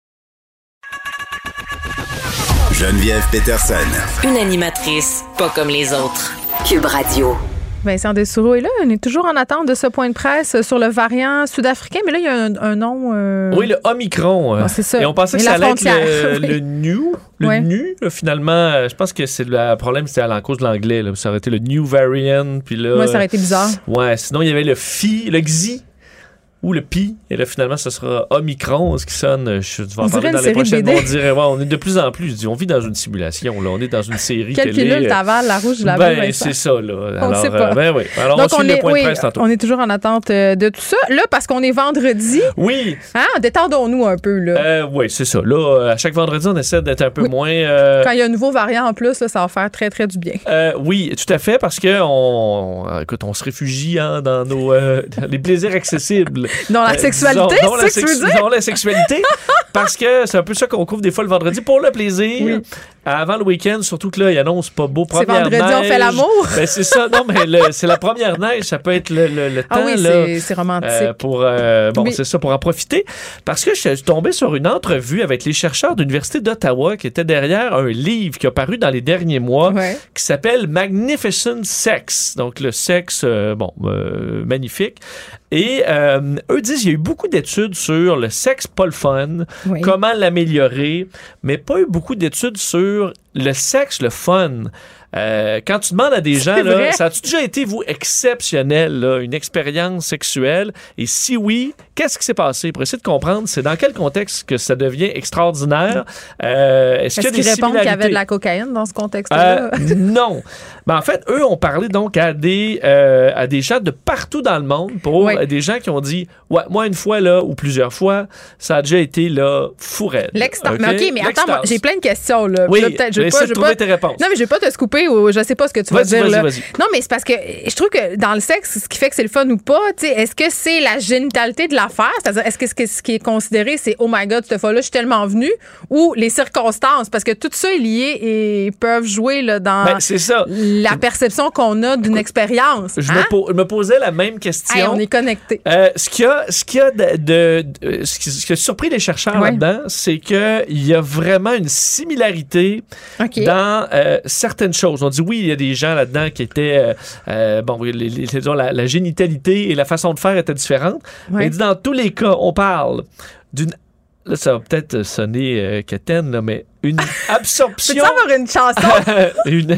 Geneviève Peterson. Une animatrice pas comme les autres. Cube Radio. Vincent Dessureau est là. On est toujours en attente de ce point de presse sur le variant sud-africain, mais là, il y a un, un nom... Euh... Oui, le Omicron. Bon, c'est ça. Et on pensait que et ça allait être le, oui. le new. Le ouais. nu, là, finalement, je pense que c'est le problème, c'était à la cause de l'anglais. Là. Ça aurait été le new variant. Puis là, ouais, ça aurait été bizarre. Ouais, sinon, il y avait le phi, le xi. Ou le pi, et là finalement ce sera Omicron, ce qui sonne, je vais en parler dans les prochaines mois, on dirait, ouais, on est de plus en plus, je dis, on vit dans une simulation, là, on est dans une série. Quelle pilule t'avales, la rouge ou la bleue? Ben, c'est ça, là. On Alors, sait pas. Euh, ben oui, alors donc, on suit on est, le point oui, de presse tantôt. On est toujours en attente de tout ça, là, parce qu'on est vendredi. Oui. Hein, détendons-nous un peu, là. Euh, oui, c'est ça, là, à chaque vendredi, on essaie d'être un peu oui. moins... Euh... Quand il y a un nouveau variant en plus, là, ça va faire très, très du bien. Euh, oui, tout à fait, parce que on, écoute, on se réfugie hein, dans nos euh, dans les plaisirs accessibles. Dans la sexualité. Dans, dans, la, c'est sex- dans la sexualité, parce que c'est un peu ça qu'on couvre des fois le vendredi pour le plaisir. Oui. Avant le week-end, surtout que là, il annonce pas beau. Première c'est vendredi, neige. On fait l'amour. Ben, c'est ça, non, mais le, c'est la première neige, ça peut être le, le, le temps. Ah oui, là, c'est, c'est romantique. Euh, pour, euh, bon, oui. c'est ça, pour en profiter. Parce que je suis tombé sur une entrevue avec les chercheurs de l'Université d'Ottawa qui étaient derrière un livre qui a paru dans les derniers mois ouais. qui s'appelle Magnificent Sex. Donc, le sexe, euh, bon, euh, magnifique. Et euh, eux disent qu'il y a eu beaucoup d'études sur le sexe pas le fun, oui. comment l'améliorer, mais pas eu beaucoup d'études sur le sexe le fun. Euh, quand tu demandes à des gens, là, ça a-tu déjà été, vous, exceptionnel, là, une expérience sexuelle? Et si oui, qu'est-ce qui s'est passé? Pour essayer de comprendre, c'est dans quel contexte que ça devient extraordinaire? Euh, est-ce, est-ce qu'il y a des répondent similarités? qu'il y avait de la cocaïne dans ce contexte-là? Euh, non. Ben, en fait, eux ont parlé donc à des, euh, à des gens de partout dans le monde, pour oui. des gens qui ont dit, ouais, moi, une fois, là, ou plusieurs fois, ça a déjà été, là, fourrette. L'extase. Okay? Mais OK, mais attends, moi, j'ai plein de questions, là. Oui, là, peut-être, je vais essayer de trouver pas... tes réponses. Non, mais je vais pas te scooper ou je sais pas ce que tu vas vas-y, dire, vas-y, là. Vas-y. Non, mais c'est parce que je trouve que dans le sexe, ce qui fait que c'est le fun ou pas, tu sais, est-ce que c'est la génitalité de l'affaire? C'est-à-dire, est-ce que ce qui est considéré, c'est oh my God, cette fois-là, je suis tellement venue, ou les circonstances? Parce que tout ça est lié et peuvent jouer là, dans ben, c'est ça. la perception qu'on a d'une expérience. Je, hein? me po- je me posais la même question. Hey, on est connectés. Euh, ce qui a, ce qui a de, de, de ce, qui, ce qui a surpris les chercheurs ouais. là-dedans, c'est qu'il y a vraiment une similarité okay. dans euh, certaines choses. On dit oui, il y a des gens là-dedans qui étaient euh, euh, bon, les, les, disons, la, la génitalité et la façon de faire étaient différentes. Ouais. Mais dans tous les cas, on parle d'une là, ça va peut-être sonner euh, quétaine, là, mais une absorption. Peux-tu avoir une chanson? une,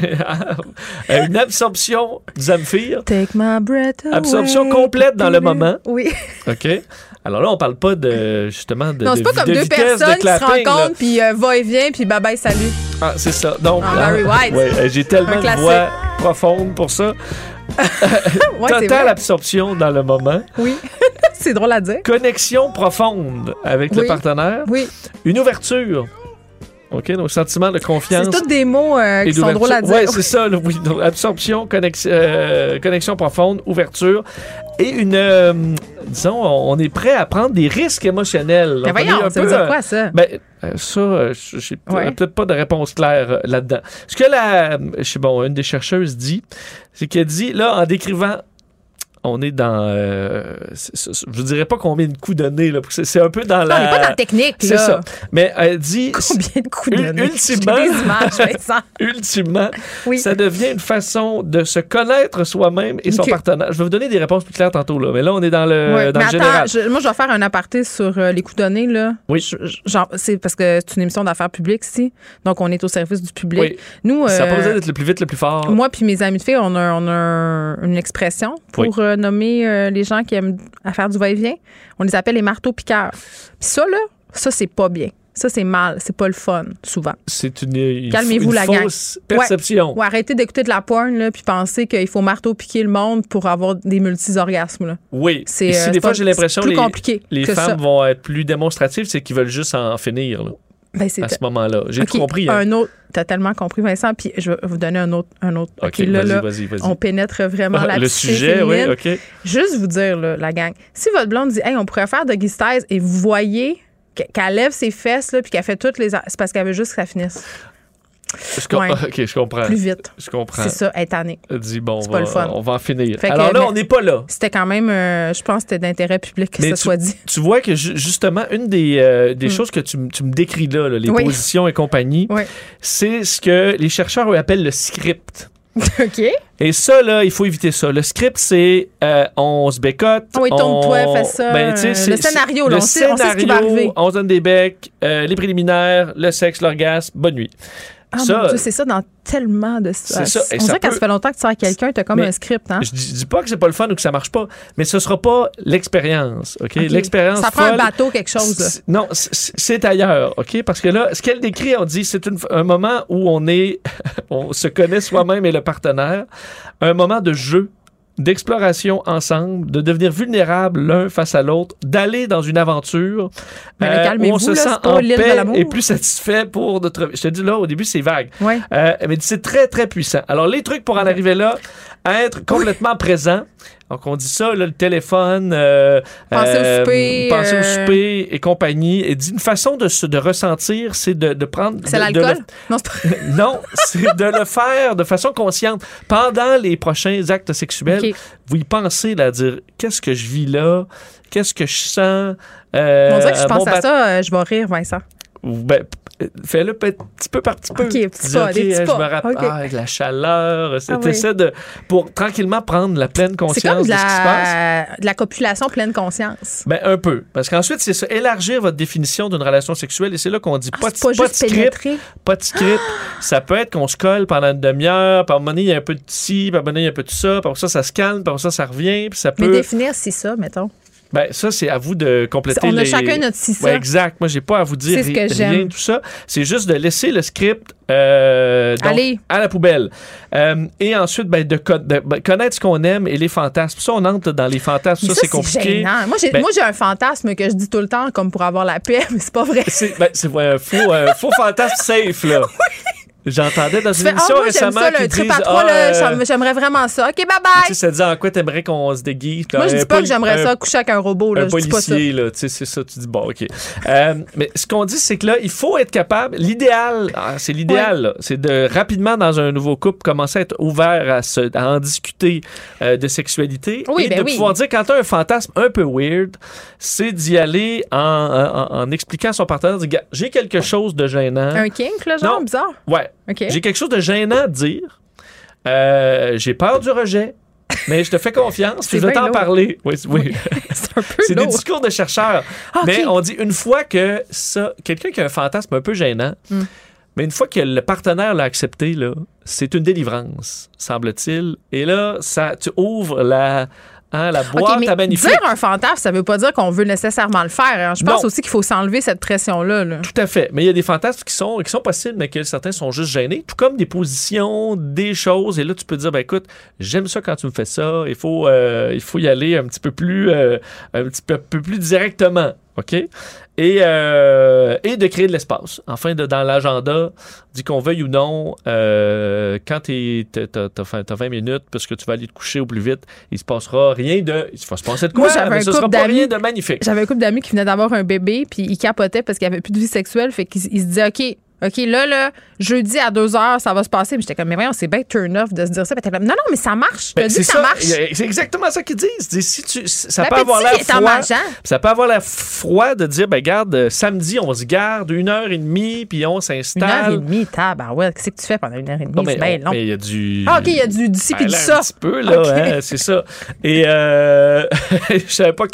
une absorption du Zamfir. Take my breath away. Absorption complète dans le moment. Oui. OK. Alors là, on parle pas de, justement, de non, c'est de, pas comme de deux vitesse, personnes de clapping, qui se rencontrent, puis euh, va et vient, puis bye bye, salut. Ah, c'est ça. Donc, ah, Barry White. Ouais, j'ai tellement de voix profonde pour ça. ouais, Totale absorption dans le moment. Oui. C'est drôle à dire. Connexion profonde avec oui. le partenaire. Oui. Une ouverture. OK, donc sentiment de confiance. C'est tous des mots euh, qui sont drôles à dire. Oui, c'est ça. Là, oui. Donc, absorption, connexion, euh, connexion profonde, ouverture. Et une... Euh, disons, on est prêt à prendre des risques émotionnels. Mais voyons, ça veut dire quoi, ça? Ben, ça, euh, j'ai ouais. peut-être pas de réponse claire euh, là-dedans. Ce que la... Je sais, bon, une des chercheuses dit, c'est qu'elle dit, là, en décrivant... On est dans... Euh, c'est, c'est, je ne dirais pas combien de coups donnés, là, parce que c'est un peu dans non, la... on n'est pas dans la technique, là. C'est ça. Mais elle dit... Combien de coups donnés? Ultimement... J'ai des images, Vincent. ultimement, oui. ça devient une façon de se connaître soi-même et son okay. partenaire. Je vais vous donner des réponses plus claires tantôt, là. Mais là, on est dans le, ouais, dans mais le attends, général. Je, moi, je vais faire un aparté sur euh, les coups donnés, là. Oui. Je, genre, c'est parce que c'est une émission d'affaires publiques, ici. Donc, on est au service du public. Oui. Nous, ça n'a euh, pas besoin d'être le plus vite, le plus fort. Moi puis mes amis de filles, on a, on a une expression pour oui. euh, nommer euh, les gens qui aiment à faire du va-et-vient. On les appelle les marteaux-piqueurs. Puis ça, là, ça, c'est pas bien. Ça, c'est mal. C'est pas le fun, souvent. C'est une, une, Calmez-vous, une la fausse gang. perception. Ouais. Ou arrêtez d'écouter de la porn là, puis penser qu'il faut marteau-piquer le monde pour avoir des multi-orgasmes. Là. Oui. C'est, Et si euh, des fois, pas, j'ai l'impression que les, les femmes ça. vont être plus démonstratives, c'est qu'ils veulent juste en finir. Là. Ben, c'est à ce moment-là. J'ai okay, tout compris. Hein? Un autre, t'as tellement compris, Vincent, puis je vais vous donner un autre. Un autre. OK, okay là, vas-y, là, vas-y, vas-y. On pénètre vraiment ah, la le psyché sujet, féminine. oui, OK. Juste vous dire, là, la gang, si votre blonde dit, hey, on pourrait faire de guistase et vous voyez qu'elle lève ses fesses, là, puis qu'elle fait toutes les. C'est parce qu'elle veut juste que ça finisse. Je com- ouais. OK, je comprends. Plus vite. Je comprends. C'est ça, elle est tannée. Elle dit, bon, c'est on pas va, le fun. on va en finir. Fait Alors que, là, on n'est pas là. C'était quand même, euh, je pense que c'était d'intérêt public que mais ça tu, soit dit. Tu vois que ju- justement, une des, euh, des mm. choses que tu, tu me décris là, là les oui. positions et compagnie, oui. c'est ce que les chercheurs eux, appellent le script. OK. Et ça, là, il faut éviter ça. Le script, c'est euh, on se bécote. Oui, tourne-toi, fais ça. Ben, c'est, le scénario, là, le on, sait, scénario, on sait ce qui va arriver. On se donne des becs, euh, les préliminaires, le sexe, l'orgasme, bonne nuit. Ah, ça, mon Dieu, c'est ça dans tellement de situations. C'est ça. Et on ça dirait peut... quand ça fait longtemps que tu sers à quelqu'un, tu as comme mais un script. Hein? Je dis, dis pas que c'est pas le fun ou que ça marche pas, mais ce sera pas l'expérience. OK? okay. L'expérience ça prend folle, un bateau, quelque chose. Là. C'est, non, c'est, c'est ailleurs. OK? Parce que là, ce qu'elle décrit, on dit, c'est une, un moment où on est, on se connaît soi-même et le partenaire, un moment de jeu, d'exploration ensemble, de devenir vulnérable l'un face à l'autre, d'aller dans une aventure euh, où on se là, sent en paix et plus satisfait pour notre... Je te dis là, au début, c'est vague. Ouais. Euh, mais c'est très, très puissant. Alors, les trucs pour en arriver là, être complètement oui. présent. Donc, on dit ça, là, le téléphone, euh, penser euh, au souper, penser euh... au souper et compagnie. Et d'une façon de, se, de ressentir, c'est de, de prendre... C'est de, l'alcool? De le... Non, c'est pas... non, c'est de le faire de façon consciente. Pendant les prochains actes sexuels, okay. vous y pensez, là, à dire, qu'est-ce que je vis là? Qu'est-ce que je sens? Euh, on dirait que je pense bon, à ça, euh, je vais rire, Vincent. Ben, fais-le petit peu par petit peu. OK, petit pas, okay, des petits je pas. me rappelle, okay. ah, avec la chaleur, c'est ah, oui. ça de, pour tranquillement prendre la pleine conscience c'est comme de, de la, ce qui se passe. de la copulation pleine conscience. Ben, un peu. Parce qu'ensuite, c'est ça, élargir votre définition d'une relation sexuelle, et c'est là qu'on dit ah, pas, pas, pas, pas de script. Pas de script. Ça peut être qu'on se colle pendant une demi-heure, puis à un moment donné, il y a un peu de ci, puis à un moment donné, il y a un peu de ça, puis après ça, ça se calme, puis après ça, ça revient, puis ça peut... Mais définir, c'est ça, mettons. Ben, ça, c'est à vous de compléter on a les... chacun notre si ça. Ouais, exact. Moi, j'ai pas à vous dire c'est ce que rien j'aime. de tout ça. C'est juste de laisser le script euh, donc, à la poubelle. Euh, et ensuite, ben, de, co- de ben, connaître ce qu'on aime et les fantasmes. Ça, on entre dans les fantasmes. Ça, ça, c'est compliqué. Gênant. Moi, j'ai, ben, moi, j'ai un fantasme que je dis tout le temps comme pour avoir la paix, mais c'est pas vrai. C'est, ben, c'est un faux, euh, faux fantasme safe, là. Oui. J'entendais dans une fais, émission oh, moi, récemment ça, qui le disent... À trois, ah, là, euh, j'aimerais vraiment ça. OK, bye-bye! Tu sais, ça dit en quoi t'aimerais qu'on se déguise? Moi, je dis pas poli- que j'aimerais un, ça coucher avec un robot. Là, un je dis pas ça. policier, là, tu sais, c'est ça. Tu dis, bon, OK. euh, mais ce qu'on dit, c'est que là, il faut être capable... L'idéal, ah, c'est l'idéal, ouais. là, c'est de rapidement, dans un nouveau couple, commencer à être ouvert à, se, à en discuter euh, de sexualité. Oui, et ben de oui. pouvoir dire, quand t'as un fantasme un peu weird, c'est d'y aller en, en, en expliquant à son partenaire, dire, j'ai quelque chose de gênant. Un kink, là, genre, non. bizarre? Ouais. Okay. J'ai quelque chose de gênant à dire. Euh, j'ai peur du rejet, mais je te fais confiance, puis je vais t'en lourd. parler. Oui, oui. oui. C'est un peu C'est lourd. des discours de chercheurs. Ah, okay. Mais on dit une fois que ça, quelqu'un qui a un fantasme un peu gênant, mm. mais une fois que le partenaire l'a accepté, là, c'est une délivrance, semble-t-il. Et là, ça, tu ouvres la... Hein, la boîte okay, à magnifique. Dire un fantasme, ça veut pas dire qu'on veut nécessairement le faire. Hein. Je pense non. aussi qu'il faut s'enlever cette pression-là. Là. Tout à fait. Mais il y a des fantasmes qui sont, qui sont possibles, mais que certains sont juste gênés. Tout comme des positions, des choses. Et là, tu peux dire, ben écoute, j'aime ça quand tu me fais ça. Il faut, euh, il faut y aller un petit peu plus, euh, un petit peu, peu plus directement. OK? Et, euh, et de créer de l'espace. Enfin, de, dans l'agenda, dit qu'on veuille ou non, euh, quand t'es, t'as, t'as, t'as vingt minutes, parce que tu vas aller te coucher au plus vite, il se passera rien de... Il va se passer de quoi, Moi, mais ce sera pas rien de magnifique. J'avais un couple d'amis qui venait d'avoir un bébé, puis ils capotaient parce qu'il n'y avait plus de vie sexuelle, fait qu'ils ils se disaient, OK... OK, là, là, jeudi à deux heures, ça va se passer. Mais j'étais comme, mais voyons, c'est bien turn-off de se dire ça. Puis t'es comme, non, non, mais ça marche. Ben, je te dis que ça, ça marche. C'est exactement ça qu'ils disent. disent si tu, ça L'appétit peut avoir l'air froid. Ça peut avoir l'air froid de dire, ben garde, samedi, on se garde une heure et demie, puis on s'installe. Une heure et demie, tabarouette. Qu'est-ce que tu fais pendant une heure et demie? Non, mais, c'est bien on, long. mais il y a du... Ah, OK, il y a du d'ici puis du ça. Un petit peu, là, okay. hein, c'est ça. Et euh, je savais pas quel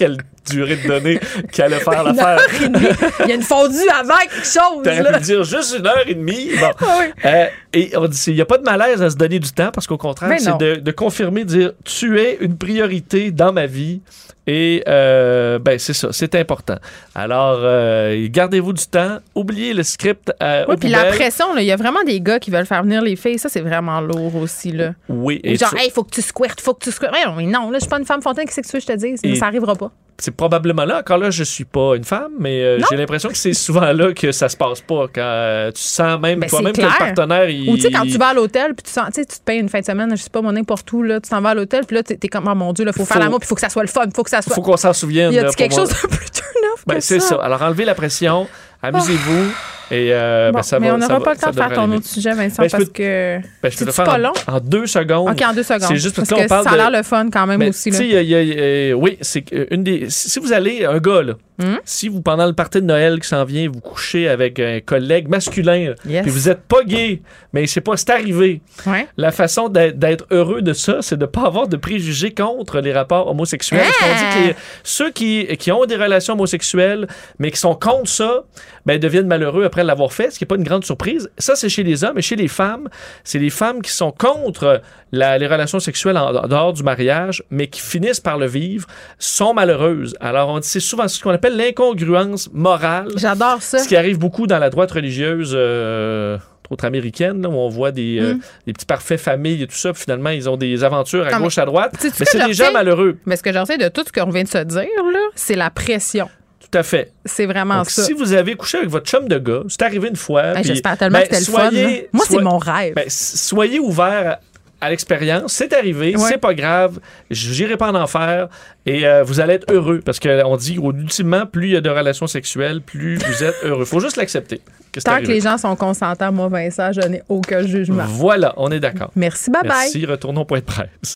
durée de données qui allait faire l'affaire. Heure et demie. Il y a une fondue avant quelque chose. T'aurais là. pu dire juste une heure et demie. Bon. Ah oui. Euh, et on dit, il n'y a pas de malaise à se donner du temps parce qu'au contraire, Ben c'est de, de confirmer, de dire tu es une priorité dans ma vie. Et euh, ben c'est ça, c'est important. Alors, euh, gardez-vous du temps, oubliez le script. Euh, Oui, aux puis la poubelles. pression, il y a vraiment des gars qui veulent faire venir les filles. Ça, c'est vraiment lourd aussi. Là. Oui. Et Genre, tu- hey, il faut que tu squirtes, faut que tu squirtes. Mais non, là, je suis pas une femme fontaine, qu'est-ce que tu veux que je te dise? Et- Ça arrivera pas. c'est probablement là. Encore là, je suis pas une femme, mais euh, j'ai l'impression que c'est souvent là que ça se passe pas. Quand euh, tu sens même Ben, toi-même c'est que le clair. partenaire. Il... Ou tu sais, quand tu vas à l'hôtel, puis tu sens, tu sais, tu te payes une fin de semaine, je sais pas, mon n'importe où, là, tu t'en vas à l'hôtel, puis là, t'es, t'es comme, oh mon Dieu, il faut, Faut- faire l'amour, puis il faut que ça soit le fun, il faut que ça soit. faut qu'on s'en souvienne. Y a là, t quelque pour moi. chose de plus turn-off Ben, que c'est ça. ça? Alors, enlevez la pression, amusez-vous. Et euh, Bon, ben, ça mais va, on n'aura ça pas va- le temps ça de faire devrait ton aller autre vite. sujet, Vincent, Ben, je parce peux- que. Ben, je peux C'est-tu le faire pas en, long? en deux secondes. OK, en deux secondes. C'est juste parce, parce qu'on que parle ça a de... l'air le fun quand même Ben, aussi. tu Là. sais, il y a- il y a- euh, oui, c'est que, euh, une des. Si vous allez, un gars, là, Hum? si vous, pendant le party de Noël qui s'en vient, vous couchez avec un collègue masculin, là, Yes. puis vous êtes pas gay, mais je sais pas, c'est arrivé. Ouais. La façon d'être, d'être heureux de ça, c'est de ne pas avoir de préjugés contre les rapports homosexuels. Parce qu'on dit que les- ceux qui, qui ont des relations homosexuelles, mais qui sont contre ça, ben, deviennent malheureux après l'avoir fait, ce qui n'est pas une grande surprise. Ça, c'est chez les hommes. Et chez les femmes, c'est les femmes qui sont contre la- les relations sexuelles en, en dehors du mariage, mais qui finissent par le vivre, sont malheureuses. Alors, on dit, c'est souvent ce qu'on appelle l'incongruence morale. J'adore ça. Ce qui arrive beaucoup dans la droite religieuse euh, entre autres américaine, là, où on voit des, euh, Mm. des petits parfaits familles et tout ça, puis finalement, ils ont des aventures à Non, gauche, mais à droite. sais-tu Mais que c'est je des gens retiens? malheureux. Mais ce que j'en sais de tout ce qu'on vient de se dire, là, c'est la pression. Tout à fait. C'est vraiment Donc, ça. si vous avez couché avec votre chum de gars, c'est arrivé une fois. Hey, puis, j'espère tellement ben, que c'était le soyez- fun. là. Moi, c'est soy- mon rêve. ben, s- soyez ouverts à, à l'expérience. C'est arrivé, Ouais. c'est pas grave. J'irai pas en enfer et euh, vous allez être heureux. Parce qu'on dit, ultimement, plus il y a de relations sexuelles, plus vous êtes heureux. Faut juste l'accepter. Que c'est Tant que arrivé. les gens sont consentants, moi, Vincent, je n'ai aucun jugement. Voilà, on est d'accord. Merci, bye-bye. Merci, retournons au point de presse.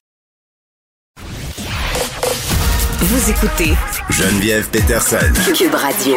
Vous écoutez Geneviève Peterson. Cube Radio.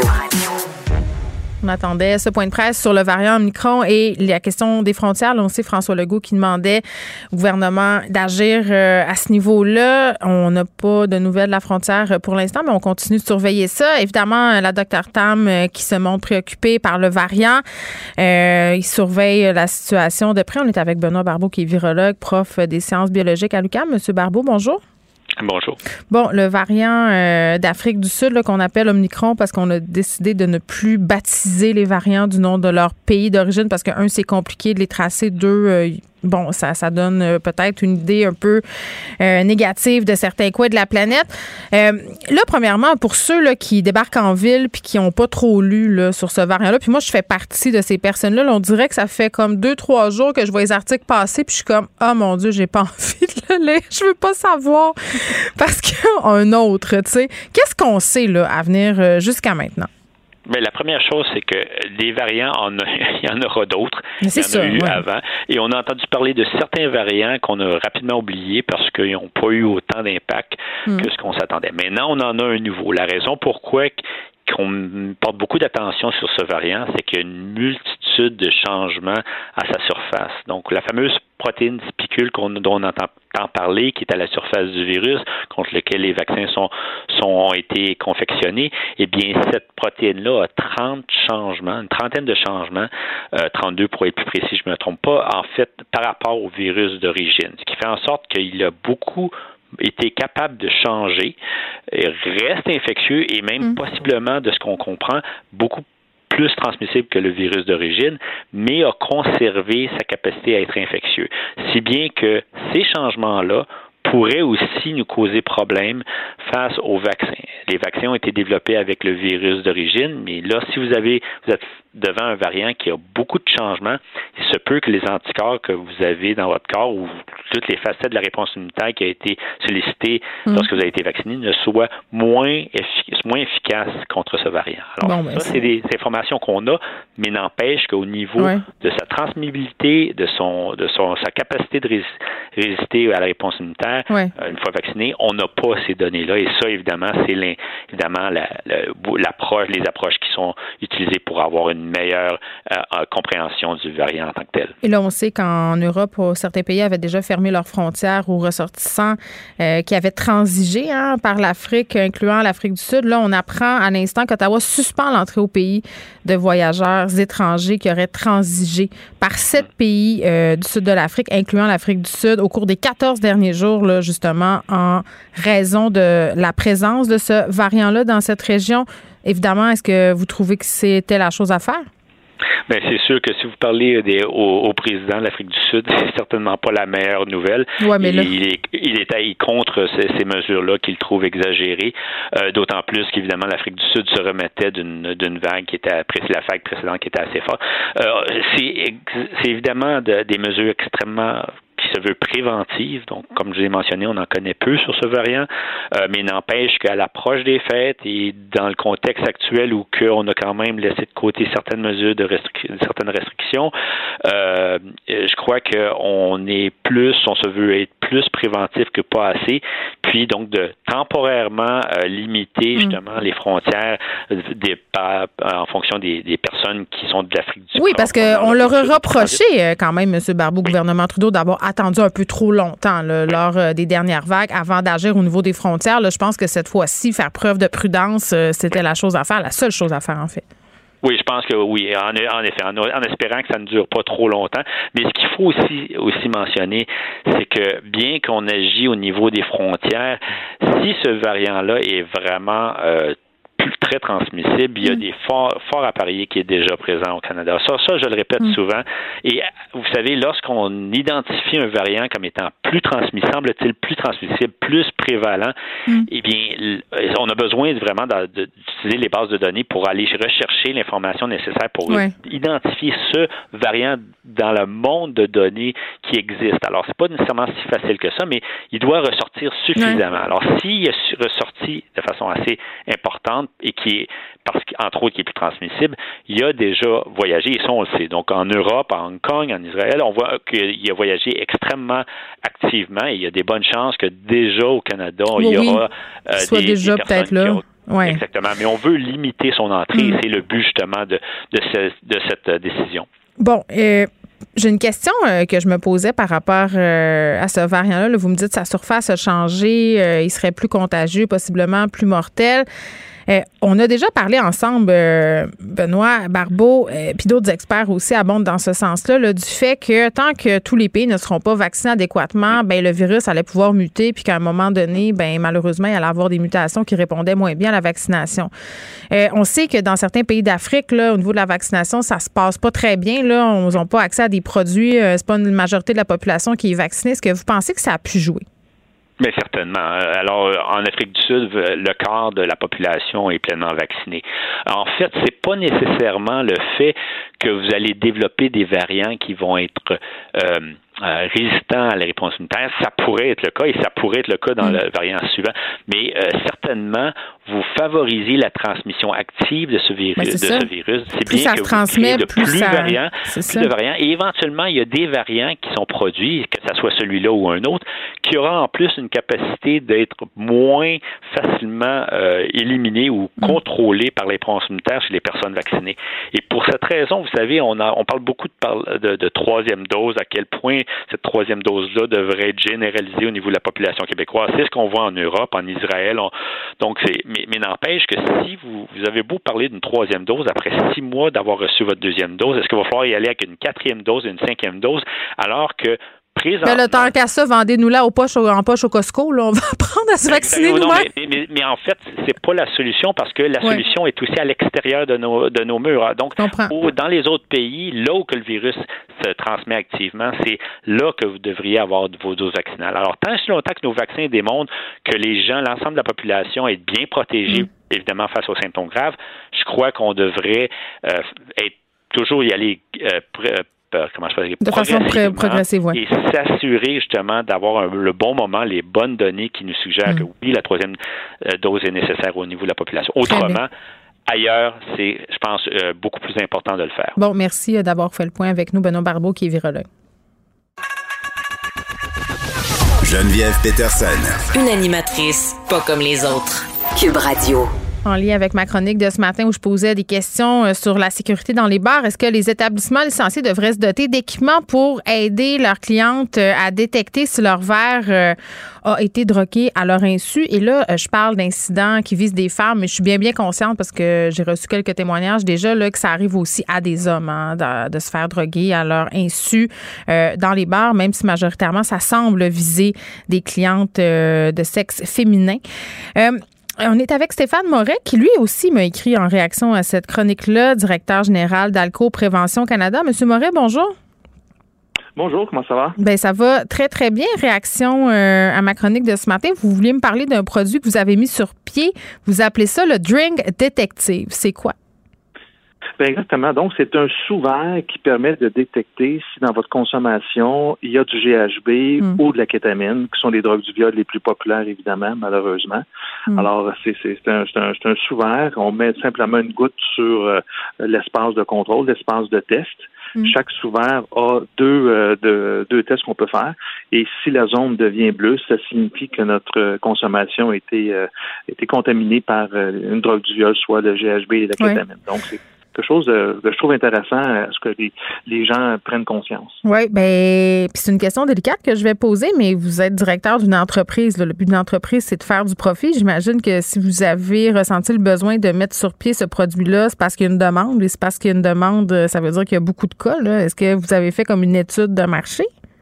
On attendait ce point de presse sur le variant Omicron et la question des frontières. Là, on sait François Legault qui demandait au gouvernement d'agir euh, à ce niveau-là. On n'a pas de nouvelles de la frontière pour l'instant, mais on continue de surveiller ça. Évidemment, la docteure Tam euh, qui se montre préoccupée par le variant. Euh, il surveille la situation de près. On est avec Benoît Barbeau qui est virologue, prof des sciences biologiques à l'U Q A M. Monsieur Barbeau, bonjour. Bonjour. Bon, le variant euh, d'Afrique du Sud là, qu'on appelle Omicron parce qu'on a décidé de ne plus baptiser les variants du nom de leur pays d'origine parce que, un, c'est compliqué de les tracer. Deux, euh, bon, ça, ça donne euh, peut-être une idée un peu euh, négative de certains coins de la planète. Euh, là, premièrement, pour ceux là, qui débarquent en ville puis qui n'ont pas trop lu là, sur ce variant-là, puis moi, je fais partie de ces personnes-là. Là, on dirait que ça fait comme deux, trois jours que je vois les articles passer puis je suis comme, oh mon Dieu, j'ai pas envie de le lire. Je veux pas savoir parce qu'un autre, tu sais. Qu'est-ce qu'on sait là, à venir euh, jusqu'à maintenant? Mais la première chose, c'est que des variants, on a, il y en aura d'autres. Mais c'est il y en a ça, eu ouais. avant. Et on a entendu parler de certains variants qu'on a rapidement oubliés parce qu'ils n'ont pas eu autant d'impact Mm. que ce qu'on s'attendait. Maintenant, on en a un nouveau. La raison pourquoi qu'on porte beaucoup d'attention sur ce variant, c'est qu'il y a une multitude de changements à sa surface. Donc, la fameuse protéine spicule qu'on, dont on entend tant parler, qui est à la surface du virus, contre lequel les vaccins sont, sont, ont été confectionnés, eh bien, cette protéine-là a trente changements, une trentaine de changements, euh, trente-deux pour être plus précis, je ne me trompe pas, en fait, par rapport au virus d'origine. Ce qui fait en sorte qu'il a beaucoup été capable de changer, reste infectieux et même mm. possiblement, de ce qu'on comprend, beaucoup plus transmissible que le virus d'origine, mais a conservé sa capacité à être infectieux. Si bien que ces changements-là pourraient aussi nous causer problème face aux vaccins. Les vaccins ont été développés avec le virus d'origine, mais là, si vous avez, vous êtes devant un variant qui a beaucoup de changements, il se peut que les anticorps que vous avez dans votre corps ou toutes les facettes de la réponse immunitaire qui a été sollicitée mmh. lorsque vous avez été vacciné ne soient moins, effic- moins efficaces contre ce variant. Alors, bon, ben, ça, c'est des informations qu'on a, mais n'empêche qu'au niveau ouais. de sa transmissibilité, de son, de son, sa capacité de rés- résister à la réponse immunitaire ouais. euh, une fois vacciné. On n'a pas ces données-là. Et ça, évidemment, c'est évidemment la, la, l'approche, les approches qui sont utilisées pour avoir une meilleure euh, compréhension du variant en tant que tel. Et là, on sait qu'en Europe, certains pays avaient déjà fermé leurs frontières aux ressortissants euh, qui avaient transigé hein, par l'Afrique, incluant l'Afrique du Sud. Là, on apprend à l'instant qu'Ottawa suspend l'entrée au pays de voyageurs étrangers qui auraient transigé par sept pays euh, du sud de l'Afrique, incluant l'Afrique du Sud, au cours des quatorze derniers jours, là, justement, en raison de la présence de ce variant-là dans cette région. Évidemment, est-ce que vous trouvez que c'était la chose à faire? Bien, c'est sûr que si vous parlez des, au, au président de l'Afrique du Sud, c'est certainement pas la meilleure nouvelle. Ouais, mais là... il, est, il est il contre ces, ces mesures-là qu'il trouve exagérées, euh, d'autant plus qu'évidemment l'Afrique du Sud se remettait d'une, d'une vague qui était la vague précédente qui était assez forte. Euh, c'est, c'est évidemment de, des mesures extrêmement qui se veut préventive. Donc, comme je l'ai mentionné, on en connaît peu sur ce variant, euh, mais n'empêche qu'à l'approche des fêtes et dans le contexte actuel où on a quand même laissé de côté certaines mesures de restric- certaines restrictions, euh, je crois qu'on est plus, on se veut être plus préventif que pas assez, puis donc de temporairement euh, limiter justement mmh. les frontières des, par, en fonction des, des personnes qui sont de l'Afrique du Sud. Oui, parce qu'on leur a reproché quand même, M. Barbeau, oui. gouvernement Trudeau, d'avoir attendu un peu trop longtemps là, oui. lors euh, des dernières vagues avant d'agir au niveau des frontières. Là, je pense que cette fois-ci, faire preuve de prudence, euh, c'était la chose à faire, la seule chose à faire en fait. Oui, je pense que oui, en, en effet, en, en espérant que ça ne dure pas trop longtemps. Mais ce qu'il faut aussi, aussi mentionner, c'est que bien qu'on agit au niveau des frontières, si ce variant-là est vraiment euh, très transmissible, il y a des forts, forts appareils qui est déjà présent au Canada. Ça, ça, je le répète mm. souvent. Et vous savez, lorsqu'on identifie un variant comme étant plus transmissible, semble-t-il plus transmissible, plus prévalent, mm. eh bien, on a besoin vraiment de, de, d'utiliser les bases de données pour aller rechercher l'information nécessaire pour ouais. identifier ce variant dans le monde de données qui existe. Alors, c'est pas nécessairement si facile que ça, mais il doit ressortir suffisamment. Ouais. Alors, s'il est ressorti de façon assez importante, et qui est, parce qu'entre autres, qui est plus transmissible, il a déjà voyagé, et ça, on le sait. Donc, en Europe, à Hong Kong, en Israël, on voit qu'il a voyagé extrêmement activement et il y a des bonnes chances que déjà au Canada, oui, il y aura euh, soit des, déjà des peut-être là. Ont, ouais. Exactement. Mais on veut limiter son entrée mm. et c'est le but, justement, de, de, ce, de cette décision. Bon, euh, j'ai une question euh, que je me posais par rapport euh, à ce variant-là. Là, vous me dites que sa surface a changé, euh, il serait plus contagieux, possiblement plus mortel. Euh, on a déjà parlé ensemble, euh, Benoît Barbeau, euh, puis d'autres experts aussi abondent dans ce sens-là, là, du fait que tant que tous les pays ne seront pas vaccinés adéquatement, ben le virus allait pouvoir muter, puis qu'à un moment donné, ben malheureusement, il allait avoir des mutations qui répondaient moins bien à la vaccination. Euh, on sait que dans certains pays d'Afrique, là, au niveau de la vaccination, ça se passe pas très bien. Là, on n'a pas accès à des produits. Euh, c'est pas une majorité de la population qui est vaccinée. Est-ce que vous pensez que ça a pu jouer? Mais certainement. Alors, en Afrique du Sud, le quart de la population est pleinement vaccinée. En fait, c'est pas nécessairement le fait que vous allez développer des variants qui vont être euh, euh, résistants à la réponse immunitaire. Ça pourrait être le cas, et ça pourrait être le cas dans mmh. le variant suivant. Mais euh, certainement, vous favorisez la transmission active de ce virus. Ben, de ce virus. C'est plus bien que vous créez de plus, plus, ça... variants, plus de variants. Et éventuellement, il y a des variants qui sont produits, que ce soit celui-là ou un autre, qui aura en plus une capacité d'être moins facilement euh, éliminé ou mmh. contrôlé par les réponses immunitaires chez les personnes vaccinées. Et pour cette raison, vous savez, on, a, on parle beaucoup de, par, de, de troisième dose, à quel point cette troisième dose-là devrait être généralisée au niveau de la population québécoise. C'est ce qu'on voit en Europe, en Israël. On, donc, c'est, mais, mais n'empêche que si vous, vous avez beau parler d'une troisième dose, après six mois d'avoir reçu votre deuxième dose, est-ce qu'il va falloir y aller avec une quatrième dose et une cinquième dose, alors que Mais le temps qu'à ça, vendez-nous là aux poches, en poche au Costco. Là, on va apprendre à se vacciner non, nous-mêmes. Mais, mais, mais en fait, c'est pas la solution parce que la ouais. solution est aussi à l'extérieur de nos, de nos murs. Donc, au, dans les autres pays, là où que le virus se transmet activement, c'est là que vous devriez avoir vos doses vaccinales. Alors, tant et si longtemps que nos vaccins démontrent que les gens, l'ensemble de la population est bien protégée, mm. évidemment, face aux symptômes graves, je crois qu'on devrait euh, être toujours y aller euh, pr- comment je peux dire, de façon très progressive, oui. Et s'assurer justement d'avoir un, le bon moment, les bonnes données qui nous suggèrent mmh. que oui, la troisième euh, dose est nécessaire au niveau de la population. Autrement, ailleurs, c'est, je pense, euh, beaucoup plus important de le faire. Bon, merci d'avoir fait le point avec nous, Benoît Barbeau, qui est virologue. Geneviève Peterson. Une animatrice pas comme les autres. Cube Radio. En lien avec ma chronique de ce matin où je posais des questions sur la sécurité dans les bars, est-ce que les établissements licenciés devraient se doter d'équipements pour aider leurs clientes à détecter si leur verre a été drogué à leur insu? Et là, je parle d'incidents qui visent des femmes, mais je suis bien, bien consciente parce que j'ai reçu quelques témoignages déjà là, que ça arrive aussi à des hommes hein, de, de se faire droguer à leur insu euh, dans les bars, même si majoritairement, ça semble viser des clientes euh, de sexe féminin. Euh, On est avec Stéphane Moret, qui lui aussi m'a écrit en réaction à cette chronique-là, directeur général d'Alco Prévention Canada. Monsieur Moret, bonjour. Bonjour, comment ça va? Ben ça va très, très bien. Réaction euh, à ma chronique de ce matin. Vous vouliez me parler d'un produit que vous avez mis sur pied. Vous appelez ça le Drink Detective. C'est quoi? Bien exactement. Donc, c'est un sous-verre qui permet de détecter si dans votre consommation, il y a du G H B mm. ou de la kétamine, qui sont les drogues du viol les plus populaires, évidemment, malheureusement. Mm. Alors, c'est, c'est, c'est, un, c'est, un, c'est un sous-verre. On met simplement une goutte sur euh, l'espace de contrôle, l'espace de test. Mm. Chaque sous-verre a deux, euh, de, deux tests qu'on peut faire. Et si la zone devient bleue, ça signifie que notre consommation a été, euh, été contaminée par euh, une drogue du viol, soit le G H B et la kétamine. Oui. Donc, c'est quelque chose que je trouve intéressant à ce que les, les gens prennent conscience. Oui, bien, puis c'est une question délicate que je vais poser, mais vous êtes directeur d'une entreprise. Là. Le but d'une entreprise, c'est de faire du profit. J'imagine que si vous avez ressenti le besoin de mettre sur pied ce produit-là, c'est parce qu'il y a une demande. Et c'est parce qu'il y a une demande, ça veut dire qu'il y a beaucoup de cas. Là. Est-ce que vous avez fait comme une étude de marché?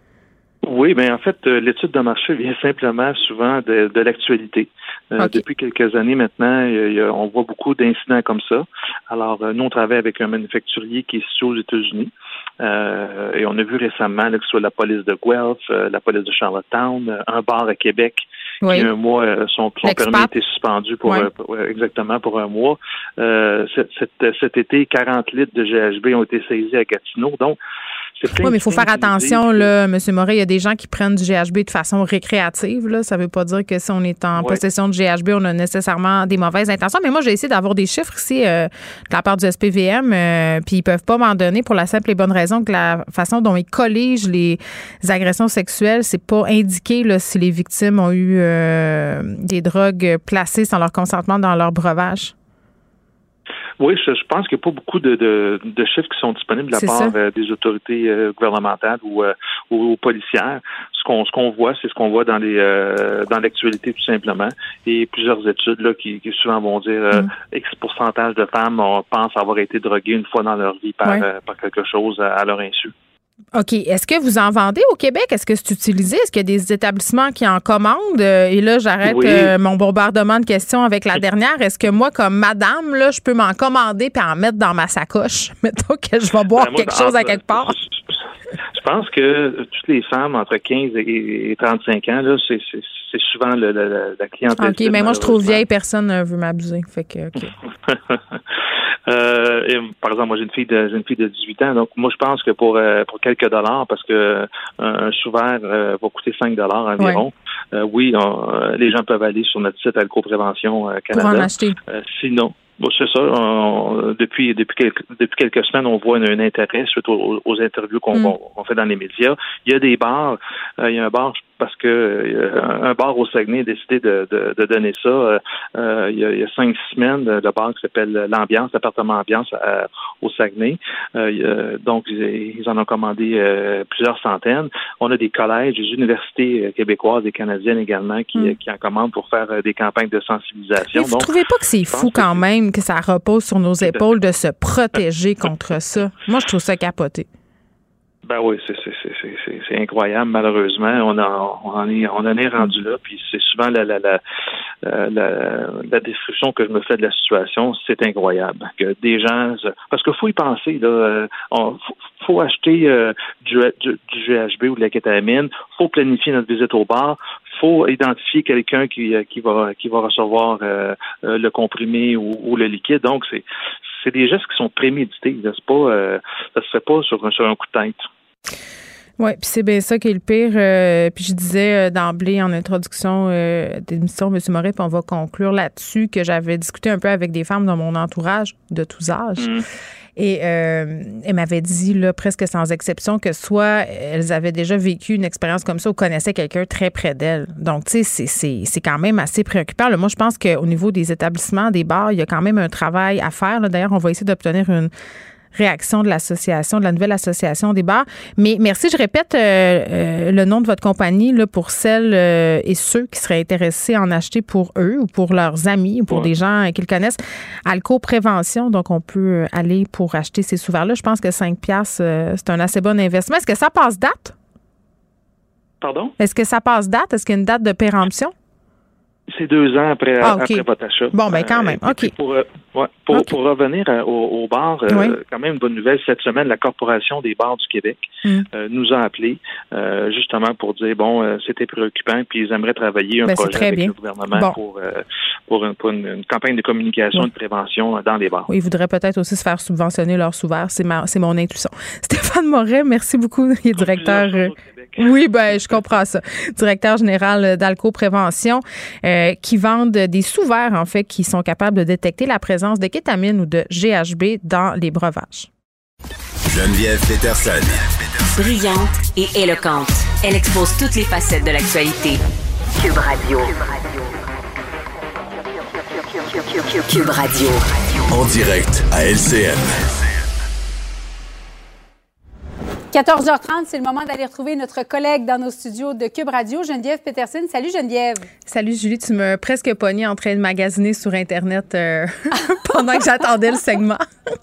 Oui, bien en fait, euh, l'étude de marché vient simplement souvent de, de l'actualité. Euh, okay. Depuis quelques années maintenant, il y a, on voit beaucoup d'incidents comme ça. Alors, euh, nous, on travaille avec un manufacturier qui est situé aux États-Unis. Euh, et on a vu récemment là, que ce soit la police de Guelph, euh, la police de Charlottetown, euh, un bar à Québec oui. qui, un mois, euh, son, son permis a été suspendu pour, oui. euh, pour euh, exactement pour un mois. Euh, cet, cet, cet été, quarante litres de G H B ont été saisis à Gatineau. Donc, oui, mais il faut faire attention, là, M. Moret. Il y a des gens qui prennent du G H B de façon récréative. Là. Ça ne veut pas dire que si on est en ouais. possession de G H B, on a nécessairement des mauvaises intentions. Mais moi, j'ai essayé d'avoir des chiffres ici euh, de la part du S P V M, euh, puis ils ne peuvent pas m'en donner pour la simple et bonne raison que la façon dont ils colligent les agressions sexuelles, c'est pas indiqué là, si les victimes ont eu euh, des drogues placées sans leur consentement dans leur breuvage. Oui, je, je pense qu'il n'y a pas beaucoup de, de, de chiffres qui sont disponibles de la part euh, des autorités euh, gouvernementales ou, euh, ou, ou policières. Ce qu'on ce qu'on voit, c'est ce qu'on voit dans les euh, dans l'actualité tout simplement. Et plusieurs études là qui, qui souvent vont dire euh, mm. X pourcentage de femmes on pense avoir été droguées une fois dans leur vie par, ouais. euh, par quelque chose à, à leur insu. OK. Est-ce que vous en vendez au Québec? Est-ce que c'est utilisé? Est-ce qu'il y a des établissements qui en commandent? Et là, j'arrête oui. euh, mon bombardement de questions avec la dernière. Est-ce que moi, comme madame, là, je peux m'en commander et en mettre dans ma sacoche? Mettons que je vais boire ben, moi, quelque chose à quelque part. Je pense que toutes les femmes entre quinze et trente-cinq ans, là, c'est, c'est, c'est souvent le, le, la clientèle. OK, mais moi, je trouve vieille, personne ne veut m'abuser. Fait que, OK. Euh, et, par exemple, moi j'ai une fille de j'ai une fille de dix-huit ans, donc moi je pense que pour euh, pour quelques dollars, parce que un, un sous-verre euh, va coûter cinq dollars environ. Ouais. Euh, oui, on, euh, les gens peuvent aller sur notre site Alco Prévention euh, Canada. Pour en acheter. Euh, sinon. Bon, c'est ça. On, depuis depuis quelques depuis quelques semaines, on voit un, un intérêt suite aux, aux interviews qu'on, mm. qu'on fait dans les médias. Il y a des bars. Euh, il y a un bar parce que euh, un bar au Saguenay a décidé de, de, de donner ça. Euh, il, y a, il y a cinq six semaines, le bar qui s'appelle l'Ambiance, l'appartement Ambiance à, au Saguenay. Euh, donc ils, ils en ont commandé euh, plusieurs centaines. On a des collèges, des universités québécoises et canadiennes également qui, mm. qui en commandent pour faire des campagnes de sensibilisation. Mais vous ne trouvez pas que c'est fou quand même que ça repose sur nos épaules de se protéger contre ça? Moi, je trouve ça capoté. Ben oui, c'est, c'est, c'est, c'est, c'est incroyable, malheureusement. On, a, on, en est, on en est rendu là, puis c'est souvent la, la, la, la, la description que je me fais de la situation, c'est incroyable. Que des gens... Parce qu'il faut y penser, là. Il faut, faut acheter euh, du, du, du G H B ou de la kétamine, faut planifier notre visite au bar, faut identifier quelqu'un qui, qui, va, qui va recevoir euh, le comprimé ou, ou le liquide. Donc, c'est, c'est des gestes qui sont prémédités. Là. C'est pas, euh, ça se fait pas sur, sur un coup de tête. Oui, puis c'est bien ça qui est le pire. Euh, puis je disais euh, d'emblée en introduction euh, d'émission, M. Moret, puis on va conclure là-dessus, que j'avais discuté un peu avec des femmes dans mon entourage de tous âges. Mmh. Et euh, elle m'avait dit, là, presque sans exception, que soit elles avaient déjà vécu une expérience comme ça ou connaissaient quelqu'un très près d'elles. Donc, tu sais, c'est, c'est, c'est quand même assez préoccupant. Là, moi, je pense qu'au niveau des établissements, des bars, il y a quand même un travail à faire. Là. D'ailleurs, on va essayer d'obtenir une réaction de l'association, de la nouvelle association des bars. Mais merci, je répète euh, euh, le nom de votre compagnie là, pour celles euh, et ceux qui seraient intéressés à en acheter pour eux ou pour leurs amis ou pour ouais. des gens qu'ils connaissent. Alco Prévention, donc on peut aller pour acheter ces sous-verts-là. Je pense que cinq piastres, euh, c'est un assez bon investissement. Est-ce que ça passe date? Pardon? Est-ce que ça passe date? Est-ce qu'il y a une date de péremption? C'est deux ans après, ah, okay. après votre achat. Bon, ben quand même. Euh, OK. Pour, euh, ouais, pour, okay. pour revenir euh, au, au bar, euh, oui. quand même une bonne nouvelle. Cette semaine, la Corporation des bars du Québec mm. euh, nous a appelés euh, justement pour dire, bon, euh, c'était préoccupant, puis ils aimeraient travailler un ben, projet avec bien. le gouvernement bon. pour, euh, pour, une, pour une, une campagne de communication et oui. de prévention dans les bars. Oui, ils voudraient peut-être aussi se faire subventionner leurs sous-verts. C'est, ma, c'est mon intuition. Stéphane Moret, merci beaucoup. Il est directeur... Oui, ben je comprends ça. Directeur général d'Alco Prévention, euh, qui vendent des sous-verts, en fait, qui sont capables de détecter la présence de kétamine ou de G H B dans les breuvages. Geneviève Peterson. Brillante et éloquente, elle expose toutes les facettes de l'actualité. Cube Radio. Cube Radio. En direct à L C N. quatorze heures trente, c'est le moment d'aller retrouver notre collègue dans nos studios de Cube Radio, Geneviève Peterson. Salut Geneviève. Salut Julie, tu m'as presque pognée en train de magasiner sur Internet euh, pendant que j'attendais le segment.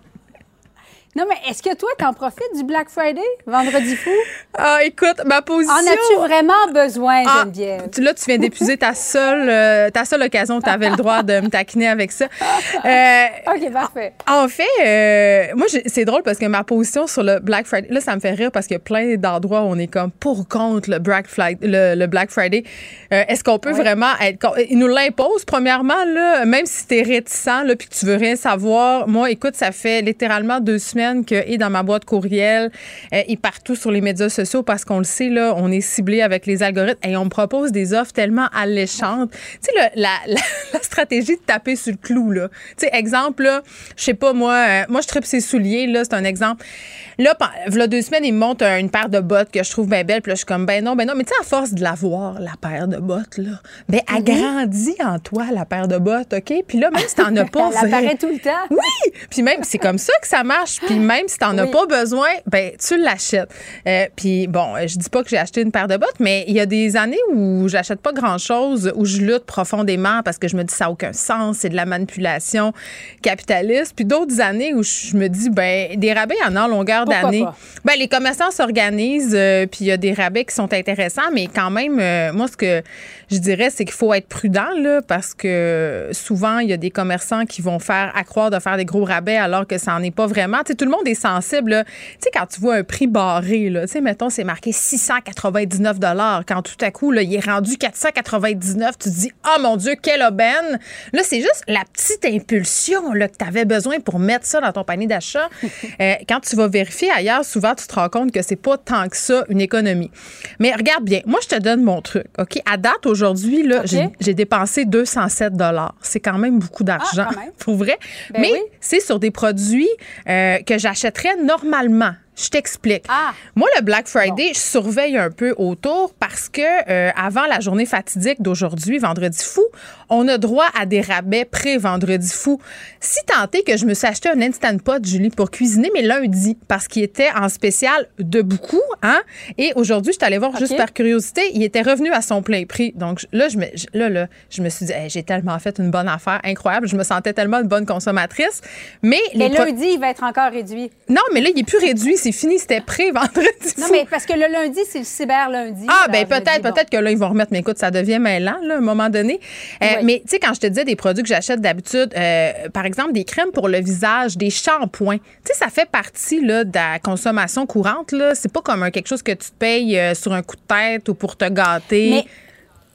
Non, mais est-ce que toi, t'en profites du Black Friday, vendredi fou? Ah, écoute, ma position... En as-tu vraiment besoin, ah, Geneviève? Tu, là, tu viens d'épuiser ta seule, euh, ta seule occasion où tu avais le droit de me taquiner avec ça. Euh, OK, parfait. En fait, euh, moi, j'ai, c'est drôle parce que ma position sur le Black Friday... Là, ça me fait rire parce qu'il y a plein d'endroits où on est comme pour ou contre le Black Friday. Le, le Black Friday. Euh, est-ce qu'on peut oui. vraiment être... Ils nous l'imposent, premièrement, là, même si t'es réticent là, puis que tu veux rien savoir. Moi, écoute, ça fait littéralement deux semaines que et dans ma boîte courriel euh, et partout sur les médias sociaux parce qu'on le sait, là, on est ciblé avec les algorithmes et on me propose des offres tellement alléchantes. Tu sais, la, la, la stratégie de taper sur le clou, là. Tu sais, exemple, là, je sais pas, moi, euh, moi, je tripe ses souliers, là, c'est un exemple. Là, il y a deux semaines, il me montre une paire de bottes que je trouve bien belle, puis là, je suis comme, ben non, ben non, mais tu sais, à force de la voir, la paire de bottes, là, ben, mm-hmm. agrandit en toi, la paire de bottes, OK? Puis là, même si t'en as pas... Elle apparaît tout le temps. Oui! Puis même, c'est comme ça que ça marche, puis même si t'en oui. as pas besoin, ben tu l'achètes. Euh, puis bon, je dis pas que j'ai acheté une paire de bottes, mais il y a des années où j'achète pas grand-chose, où je lutte profondément parce que je me dis ça n'a aucun sens, c'est de la manipulation capitaliste. Puis d'autres années où je me dis, ben des rabais, il y en a en longueur Pourquoi d'année. Pas? Ben les commerçants s'organisent, euh, puis il y a des rabais qui sont intéressants, mais quand même, euh, moi, ce que je dirais, c'est qu'il faut être prudent, là, parce que souvent, il y a des commerçants qui vont faire accroire de faire des gros rabais alors que ça n'en est pas vraiment. Tu sais, tout le monde est sensible, là. Tu sais, quand tu vois un prix barré, là, tu sais, mettons, c'est marqué six cent quatre-vingt-dix-neuf dollars. Quand tout à coup, là, il est rendu quatre cent quatre-vingt-dix-neuf, tu te dis, oh mon Dieu, quelle aubaine! Là, c'est juste la petite impulsion, là, que tu avais besoin pour mettre ça dans ton panier d'achat. euh, quand tu vas vérifier ailleurs, souvent, tu te rends compte que c'est pas tant que ça une économie. Mais regarde bien, moi, je te donne mon truc, OK? À date, aujourd'hui, là, okay. j'ai, j'ai dépensé deux cent sept dollars. C'est quand même beaucoup d'argent, ah, pour vrai. Ben Mais oui. c'est sur des produits euh, que j'achèterais normalement. Je t'explique. Ah. Moi, le Black Friday, bon. je surveille un peu autour parce que euh, avant la journée fatidique d'aujourd'hui, Vendredi fou, on a droit à des rabais pré-Vendredi fou. Si tant est que je me suis acheté un Instant Pot, Julie, pour cuisiner, mais lundi, parce qu'il était en spécial de beaucoup, hein? Et aujourd'hui, je suis allée voir okay. juste par curiosité, il était revenu à son plein prix. Donc là, je me, là, là, je me suis dit, hey, j'ai tellement fait une bonne affaire, incroyable. Je me sentais tellement une bonne consommatrice. Mais les pro- lundi, il va être encore réduit. Non, mais là, il est plus réduit. C'est fini, c'était pré-vendredi. Non, mais parce que le lundi, c'est le cyber-lundi. Ah, bien, peut-être, peut-être bon. que là, ils vont remettre. Mais écoute, ça devient mêlant, là, à un moment donné. Euh, oui. Mais, tu sais, quand je te disais des produits que j'achète d'habitude, euh, par exemple, des crèmes pour le visage, des shampoings, tu sais, ça fait partie, là, de la consommation courante, là. C'est pas comme un, quelque chose que tu te payes euh, sur un coup de tête ou pour te gâter. Mais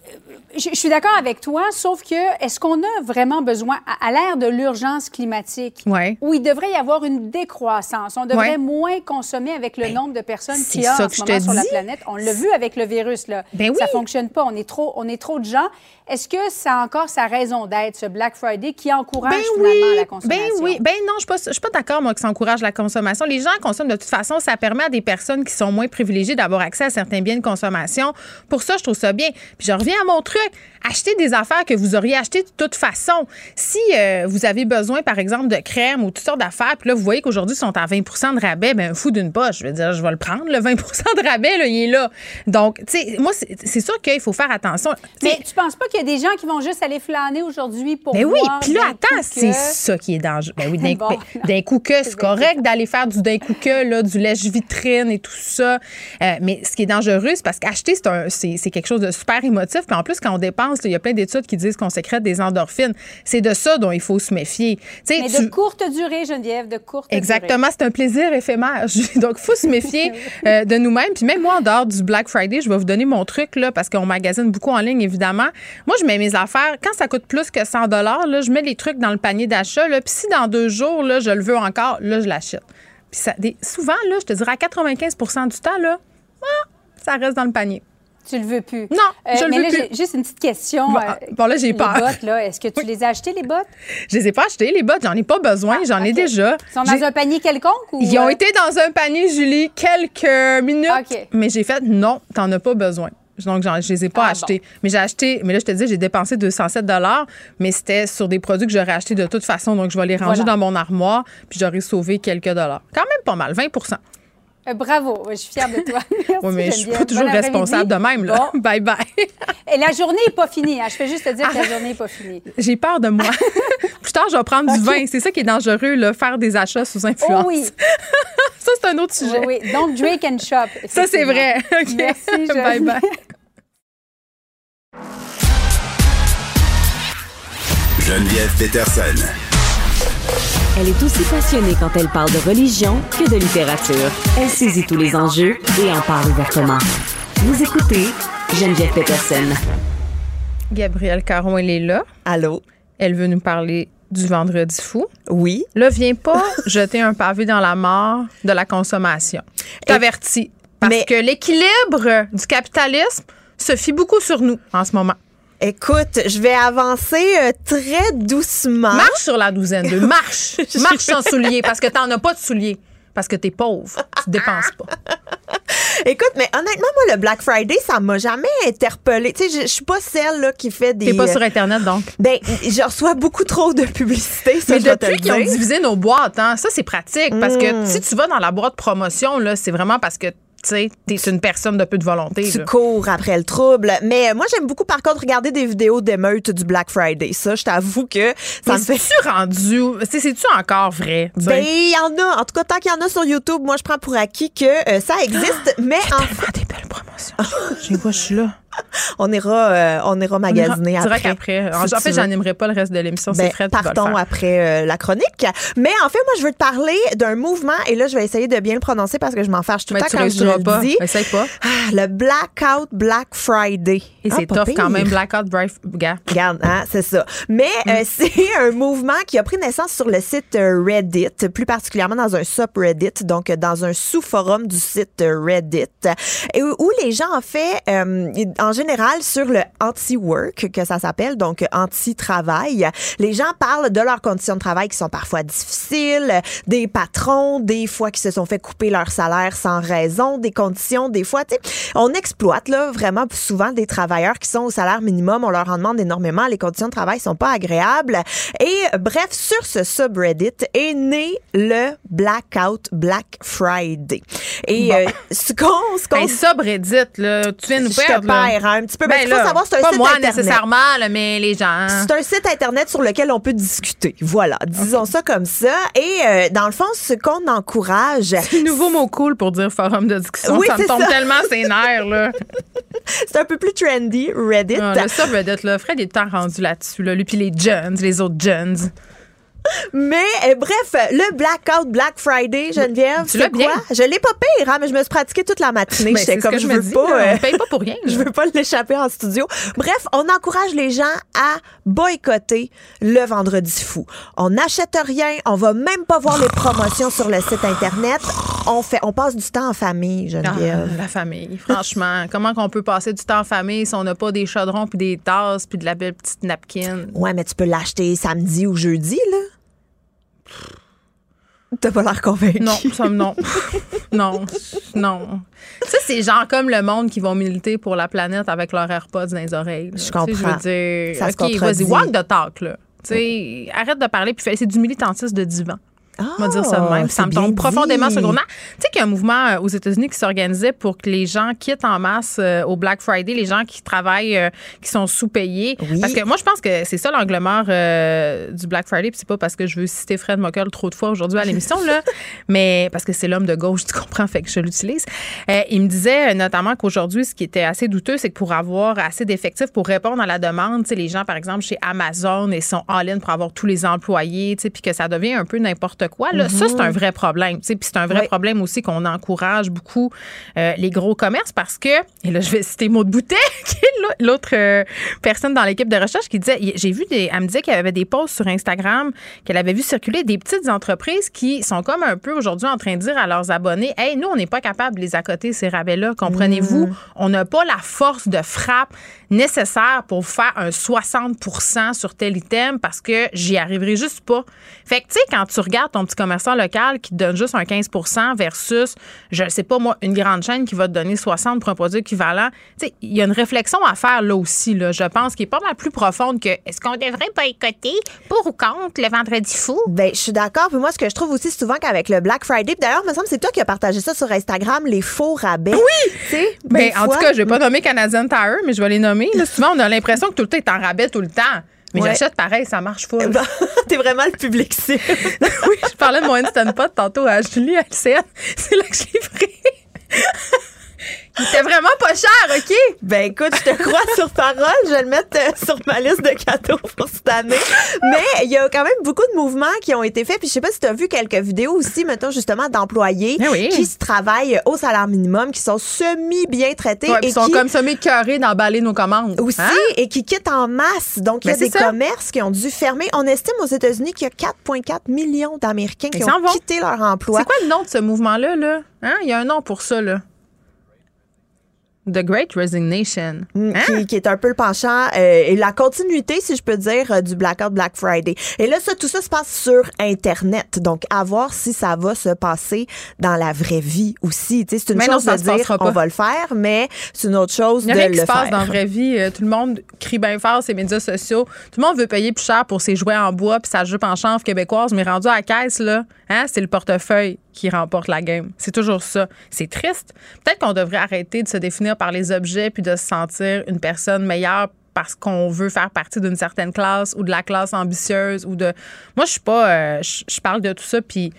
je, je suis d'accord avec toi, sauf que est-ce qu'on a vraiment besoin, à, à l'ère de l'urgence climatique, ouais. où il devrait y avoir une décroissance, on devrait ouais. moins consommer avec le ben, nombre de personnes qu'il y a en ce moment sur dis. la planète. On l'a vu avec le virus, là. Ben oui. Ça fonctionne pas. On est trop, on est trop de gens. Est-ce que ça a encore sa raison d'être, ce Black Friday, qui encourage ben finalement oui, la consommation? Ben oui. Ben non, je ne suis, suis pas d'accord, moi, que ça encourage la consommation. Les gens consomment de toute façon. Ça permet à des personnes qui sont moins privilégiées d'avoir accès à certains biens de consommation. Pour ça, je trouve ça bien. Puis je reviens à mon truc. Achetez des affaires que vous auriez achetées de toute façon. Si euh, vous avez besoin, par exemple, de crème ou toutes sortes d'affaires, puis là, vous voyez qu'aujourd'hui, ils sont à vingt pour cent de rabais, ben un fou d'une poche. Je veux dire, je vais le prendre, le vingt pour cent de rabais, là, il est là. Donc, tu sais, moi, c'est, c'est sûr qu'il faut faire attention. T'sais, mais tu penses pas qu'il y a des gens qui vont juste aller flâner aujourd'hui pour ben voir... oui, puis là, attends, que... c'est ça qui est dangereux. Ben oui, d'un, bon, ben, d'un coup que, c'est correct d'aller faire du d'un coup que, là, du lèche-vitrine et tout ça. Euh, mais ce qui est dangereux, c'est parce qu'acheter, c'est, un, c'est, c'est quelque chose de super émotif. Puis en plus, quand on dépense, il y a plein d'études qui disent qu'on sécrète des endorphines. C'est de ça dont il faut se méfier. T'sais, mais tu... de courte durée, Geneviève, de courte Exactement, durée. c'est un plaisir éphémère. Donc, il faut se méfier euh, de nous-mêmes. Puis même moi, en dehors du Black Friday, je vais vous donner mon truc, là, parce qu'on magasine beaucoup en ligne, évidemment. Moi, je mets mes affaires. Quand ça coûte plus que cent dollars, là, je mets les trucs dans le panier d'achat. Là, puis si dans deux jours, là, je le veux encore, là, je l'achète. Puis ça, des, souvent, là, je te dirais à quatre-vingt-quinze pour cent du temps, là, ah, ça reste dans le panier. Tu le veux plus? Non, euh, je le mais veux là, plus. J'ai juste une petite question. Bon, euh, bon là, j'ai les peur. Les bottes, là, est-ce que tu oui. les as achetées, les bottes? Je les ai pas achetées, les bottes. J'en ai pas besoin. Ah, j'en okay. ai déjà. Ils sont dans j'ai... un panier quelconque? Ou... Ils ont été dans un panier, Julie, quelques minutes. Okay. Mais j'ai fait, non, t'en as pas besoin. Donc, je les ai pas ah, achetés. Bon. Mais j'ai acheté, mais là, je te dis, j'ai dépensé deux cent sept dollars, mais c'était sur des produits que j'aurais achetés de toute façon. Donc, je vais les ranger voilà. dans mon armoire, puis j'aurais sauvé quelques dollars. Quand même pas mal, vingt pour cent. Euh, bravo, je suis fière de toi. Merci, oui, mais Geneviève. je suis pas toujours bon responsable de même. Là. Bon. Bye bye. Et la journée n'est pas finie. Hein. Je fais juste te dire ah, que la journée n'est pas finie. J'ai peur de moi. Plus tard, je vais prendre okay. du vin. C'est ça qui est dangereux, là, faire des achats sous influence. Oh oui. Ça, c'est un autre sujet. Oui, oui. Donc, drink and shop. Ça, c'est vrai. Okay. Merci, bye bye. Geneviève Peterson. Elle est aussi passionnée quand elle parle de religion que de littérature. Elle saisit tous les enjeux et en parle ouvertement. Vous écoutez Geneviève Peterson. Gabrielle Caron, elle est là. Allô? Elle veut nous parler du Vendredi fou. Oui. Là, viens pas jeter un pavé dans la mare de la consommation. Je t'avertis. Parce Mais... que l'équilibre du capitalisme se fie beaucoup sur nous en ce moment. Écoute, je vais avancer euh, très doucement. Marche sur la douzaine de marche. Marche sans souliers parce que t'en as pas de souliers. Parce que t'es pauvre. Tu dépenses pas. Écoute, mais honnêtement, moi, le Black Friday, ça m'a jamais interpellée. Tu sais, je, je suis pas celle là, qui fait des... T'es pas sur Internet, donc? Ben, je reçois beaucoup trop de publicité, ça, mais je vais te le depuis qu'ils ont divisé nos boîtes, hein, ça, c'est pratique. Parce mm. que si tu vas dans la boîte promotion, là, c'est vraiment parce que tu sais, t'es une personne de peu de volonté. Tu là. cours après le trouble. Mais moi, j'aime beaucoup, par contre, regarder des vidéos d'émeutes du Black Friday. Ça, je t'avoue que ça mais me fait... c'est-tu rendu... C'est-tu encore vrai? Ben, il y en a. En tout cas, tant qu'il y en a sur YouTube, moi, je prends pour acquis que euh, ça existe. mais en fait... des belles promotions. Je vois, je suis là. On ira, euh, on ira magasiner on ira, après. après. Si en fait, j'animerai pas le reste de l'émission. Ben, c'est Fred partons qui va le faire. après euh, la chronique. Mais en fait, moi, je veux te parler d'un mouvement. Et là, je vais essayer de bien le prononcer parce que je m'en fâche tout le temps quand je le pas. dis. Essaye pas. Ah, le Blackout Black Friday. Et c'est ah, tough quand même, Blackout Black Friday. Regarde, hein, c'est ça. Mais mm. euh, c'est un mouvement qui a pris naissance sur le site Reddit, plus particulièrement dans un subreddit, donc dans un sous-forum du site Reddit, et où les gens, en fait, euh, en général, sur le anti-work, que ça s'appelle, donc anti-travail, les gens parlent de leurs conditions de travail qui sont parfois difficiles, des patrons, des fois qui se sont fait couper leur salaire sans raison, des conditions, des fois, tu sais, on exploite là vraiment souvent des travailleurs qui sont au salaire minimum, on leur en demande énormément, les conditions de travail sont pas agréables. Et bref, sur ce subreddit est né le Blackout Black Friday. Et bon. euh, ce qu'on... Ce qu'on un subreddit, là, tu viens nous je perdre. Je te perds hein, un petit peu. Ben, ben, il faut savoir, c'est un pas site moi Internet. nécessairement, là, mais les gens. C'est un site Internet sur lequel on peut discuter. Voilà, disons okay. ça comme ça. Et euh, dans le fond, ce qu'on encourage... C'est un nouveau mot cool pour dire forum de discussion. Oui, ça me tombe ça. tellement ses nerfs, là. C'est un peu plus trendy, Reddit. Ah, le subreddit, là, Fred est tout le temps rendu là-dessus, là. Lui puis les jeunes, les autres jeunes. Mais euh, bref, le Blackout Black Friday, Geneviève, tu l'as bien. Quoi? Je l'ai pas pire, hein, mais je me suis pratiquée toute la matinée. Ben, J'étais comme, je, je je veux dis, pas... là, euh, on paye pas pour rien. Là. Je veux pas l'échapper en studio. Bref, on encourage les gens à boycotter le Vendredi fou. On n'achète rien, on va même pas voir les promotions sur le site Internet. On fait, on passe du temps en famille, Geneviève. Ah, la famille, franchement. Comment qu'on peut passer du temps en famille si on n'a pas des chaudrons puis des tasses puis de la belle petite napkin? Ouais, mais tu peux l'acheter samedi ou jeudi, là. T'as pas l'air convaincu. Non, ça me non. non, non. Ça, c'est genre comme le monde qui vont militer pour la planète avec leurs AirPods dans les oreilles. Là. Je comprends. Tu sais, je veux dire, ça se OK, contredit. vas-y, walk the talk, là. Tu sais, arrête de parler, puis fais, c'est du militantisme de divan. On va dire ça de même. Ça me tombe profondément sur le gouvernement. Tu sais qu'il y a un mouvement aux États-Unis qui s'organisait pour que les gens quittent en masse euh, au Black Friday, les gens qui travaillent, euh, qui sont sous-payés. Oui. Parce que moi, je pense que c'est ça l'angle mort euh, du Black Friday. Puis c'est pas parce que je veux citer Fred Mockel trop de fois aujourd'hui à l'émission, là, mais parce que c'est l'homme de gauche, tu comprends, fait que je l'utilise. Euh, il me disait notamment qu'aujourd'hui, ce qui était assez douteux, c'est que pour avoir assez d'effectifs pour répondre à la demande, tu sais, les gens, par exemple, chez Amazon, ils sont all-in pour avoir tous les employés, tu sais, puis que ça devient un peu n'importe quoi. Là, mm-hmm. Ça, c'est un vrai problème. Puis c'est un vrai oui. problème aussi qu'on encourage beaucoup euh, les gros commerces parce que, et là, je vais citer Maud Boutet, qui est l'autre euh, personne dans l'équipe de recherche qui disait, j'ai vu des, elle me disait qu'elle avait des posts sur Instagram, qu'elle avait vu circuler des petites entreprises qui sont comme un peu aujourd'hui en train de dire à leurs abonnés, hey, nous, on n'est pas capable de les accoter, ces rabais-là. Comprenez-vous? Mmh. On n'a pas la force de frappe nécessaire pour faire un soixante pour cent sur tel item parce que j'y arriverai juste pas. Fait que, tu sais, quand tu regardes ton petit commerçant local qui te donne juste un quinze pour cent versus, je sais pas moi, une grande chaîne qui va te donner soixante pour un produit équivalent, tu sais, il y a une réflexion à faire là aussi, là, je pense, qui est pas mal plus profonde que est-ce qu'on devrait boycotter pour ou contre le Vendredi fou? Ben, je suis d'accord. Puis moi, ce que je trouve aussi souvent qu'avec le Black Friday, puis d'ailleurs, il me semble que c'est toi qui as partagé ça sur Instagram, les faux rabais. Oui! Tu sais, ben, en tout cas, je vais pas nommer Canadian Tire, mais je vais les nommer. Là, souvent, on a l'impression que tout le temps est en rabais tout le temps. Mais ouais. J'achète pareil, ça marche full. Ben, t'es vraiment le public cible. Oui, je parlais de mon Instant Pot tantôt à Julie à L C N. C'est là que je l'ai pris. Il était vraiment pas cher, OK? Ben écoute, je te crois sur parole. Je vais le mettre euh, sur ma liste de cadeaux pour cette année. Mais il y a quand même beaucoup de mouvements qui ont été faits. Puis je sais pas si tu as vu quelques vidéos aussi, mettons justement, d'employés oui. qui se travaillent au salaire minimum, qui sont semi-bien traités. Ouais, et qui sont qui comme semi-carrés d'emballer nos commandes. Aussi, hein? Et qui quittent en masse. Donc, il y a des ça. commerces qui ont dû fermer. On estime aux États-Unis qu'il y a quatre virgule quatre millions d'Américains qui ont quitté leur emploi. C'est quoi le nom de ce mouvement-là, là? Hein? Il y a un nom pour ça, là. The Great Resignation. Hein? Qui, qui est un peu le penchant euh, et la continuité, si je peux dire, euh, du Blackout Black Friday. Et là, ça, tout ça se passe sur Internet. Donc, à voir si ça va se passer dans la vraie vie aussi. Tu sais, c'est une mais chose non, de dire on va le faire, mais c'est une autre chose de le faire. Il y a rien qui se passe dans la vraie vie. Euh, tout le monde crie bien fort ses médias sociaux. Tout le monde veut payer plus cher pour ses jouets en bois puis sa jupe en chanvre québécoise, mais rendu à la caisse, là, hein, c'est le portefeuille qui remporte la game. C'est toujours ça. C'est triste. Peut-être qu'on devrait arrêter de se définir par les objets puis de se sentir une personne meilleure parce qu'on veut faire partie d'une certaine classe ou de la classe ambitieuse ou de... Moi, je suis pas... Euh, je, je parle de tout ça puis...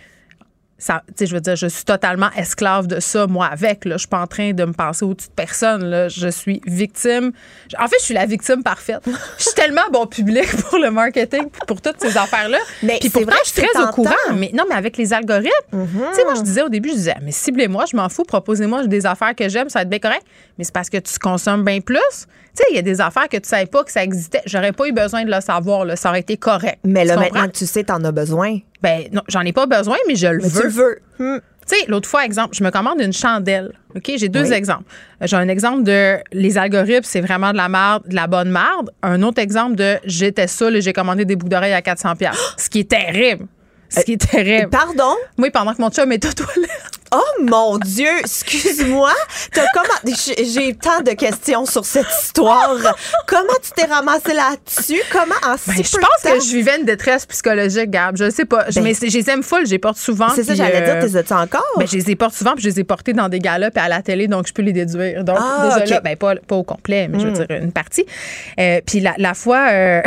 Ça, tu sais, je veux dire, je suis totalement esclave de ça, moi, avec. Là, je suis pas en train de me passer au-dessus de personne. Là. Je suis victime. En fait, je suis la victime parfaite. Je suis tellement bon public pour le marketing puis pour toutes ces affaires-là. Mais puis pourtant, je suis très tentant. au courant. Mais non, mais avec les algorithmes. Mm-hmm. Tu sais, moi, je disais au début, je disais, mais ciblez-moi, je m'en fous, proposez-moi des affaires que j'aime, ça va être bien correct. Mais c'est parce que tu consommes bien plus. Tu sais, il y a des affaires que tu savais pas que ça existait. J'aurais pas eu besoin de le savoir. Là. Ça aurait été correct. Mais là, maintenant que tu sais, t'en as besoin. Ben non, j'en ai pas besoin, mais je le mais veux. Tu le veux. Hmm. Tu sais, l'autre fois, exemple, je me commande une chandelle. OK? J'ai deux oui. exemples. J'ai un exemple de les algorithmes, c'est vraiment de la merde, de la bonne merde. Un autre exemple de j'étais saoul et j'ai commandé des boucles d'oreilles à quatre cents dollars. Ce qui est terrible. Ce qui est terrible. Pardon? Oui, pendant que mon chum est aux toilettes. Oh mon Dieu, excuse-moi. T'as comment... J'ai tant de questions sur cette histoire. Comment tu t'es ramassée là-dessus? Comment en si ben, peu je pense de temps? que je vivais une détresse psychologique, Gab. Je sais pas. Ben, mais je les aime full, je les porte souvent. C'est ça, j'allais euh, dire, t'es as-tu encore? Ben, je les ai porte souvent, puis je les ai portés dans des galas puis à la télé, donc je peux les déduire. Donc, ah, déjà okay. là, ben, pas, pas au complet, mais mm. je veux dire une partie. Euh, puis la, la fois euh,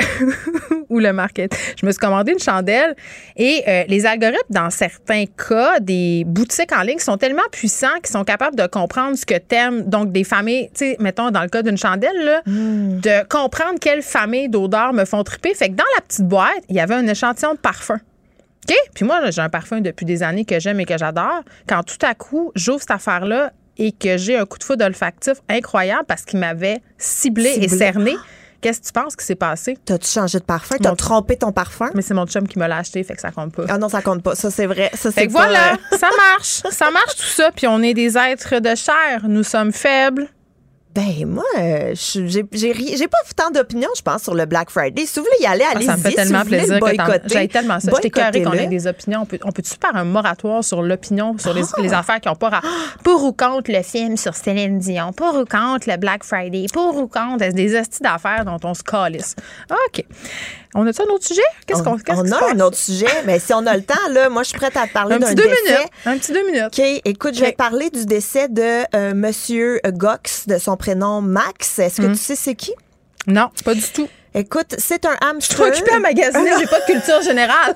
où le market, je me suis commandé une chandelle et euh, les algorithmes, dans certains cas, des boutiques en ligne sont tellement puissants qu'ils sont capables de comprendre ce que t'aimes. Donc, des familles, tu sais, mettons, dans le cas d'une chandelle, là, mm. de comprendre quelles familles d'odeurs me font triper. Fait que dans la petite boîte, il y avait un échantillon de parfum. OK? Puis moi, là, j'ai un parfum depuis des années que j'aime et que j'adore. Quand tout à coup, j'ouvre cette affaire-là et que j'ai un coup de foudre olfactif incroyable parce qu'il m'avait ciblé, ciblé. et cerné, qu'est-ce que tu penses qui s'est passé? T'as-tu changé de parfum? T'as mon... trompé ton parfum? Mais c'est mon chum qui me l'a acheté, fait que ça compte pas. Ah non, ça compte pas. Ça, c'est vrai. Ça, fait c'est que pas... voilà, ça marche. Ça marche tout ça. Puis on est des êtres de chair. Nous sommes faibles. Ben moi, euh, j'ai, j'ai, j'ai pas tant d'opinion, je pense, sur le Black Friday. Si vous voulez y aller, allez-y. Ah, ça me fait tellement si plaisir que j'ai tellement ça. J'étais carré qu'on ait des opinions. On peut, on peut-tu faire un moratoire sur l'opinion, sur les, oh. les affaires qui n'ont pas... Ra- pour ou contre le film sur Céline Dion, pour ou contre le Black Friday, pour ou contre des hosties d'affaires dont on se calisse. OK. On a-tu un autre sujet? Qu'est-ce qu'on qu'est-ce On a un autre sujet, mais si on a le temps, là, moi, je suis prête à te parler un d'un petit deux décès. Minutes. Un petit deux minutes. OK. Écoute, okay. je vais te parler du décès de euh, Monsieur Gox, de son prénom Max. Est-ce que mm. tu sais c'est qui? Non, pas du tout. Écoute, c'est un hamster. Je suis trop occupée à magasiner, j'ai pas de culture générale.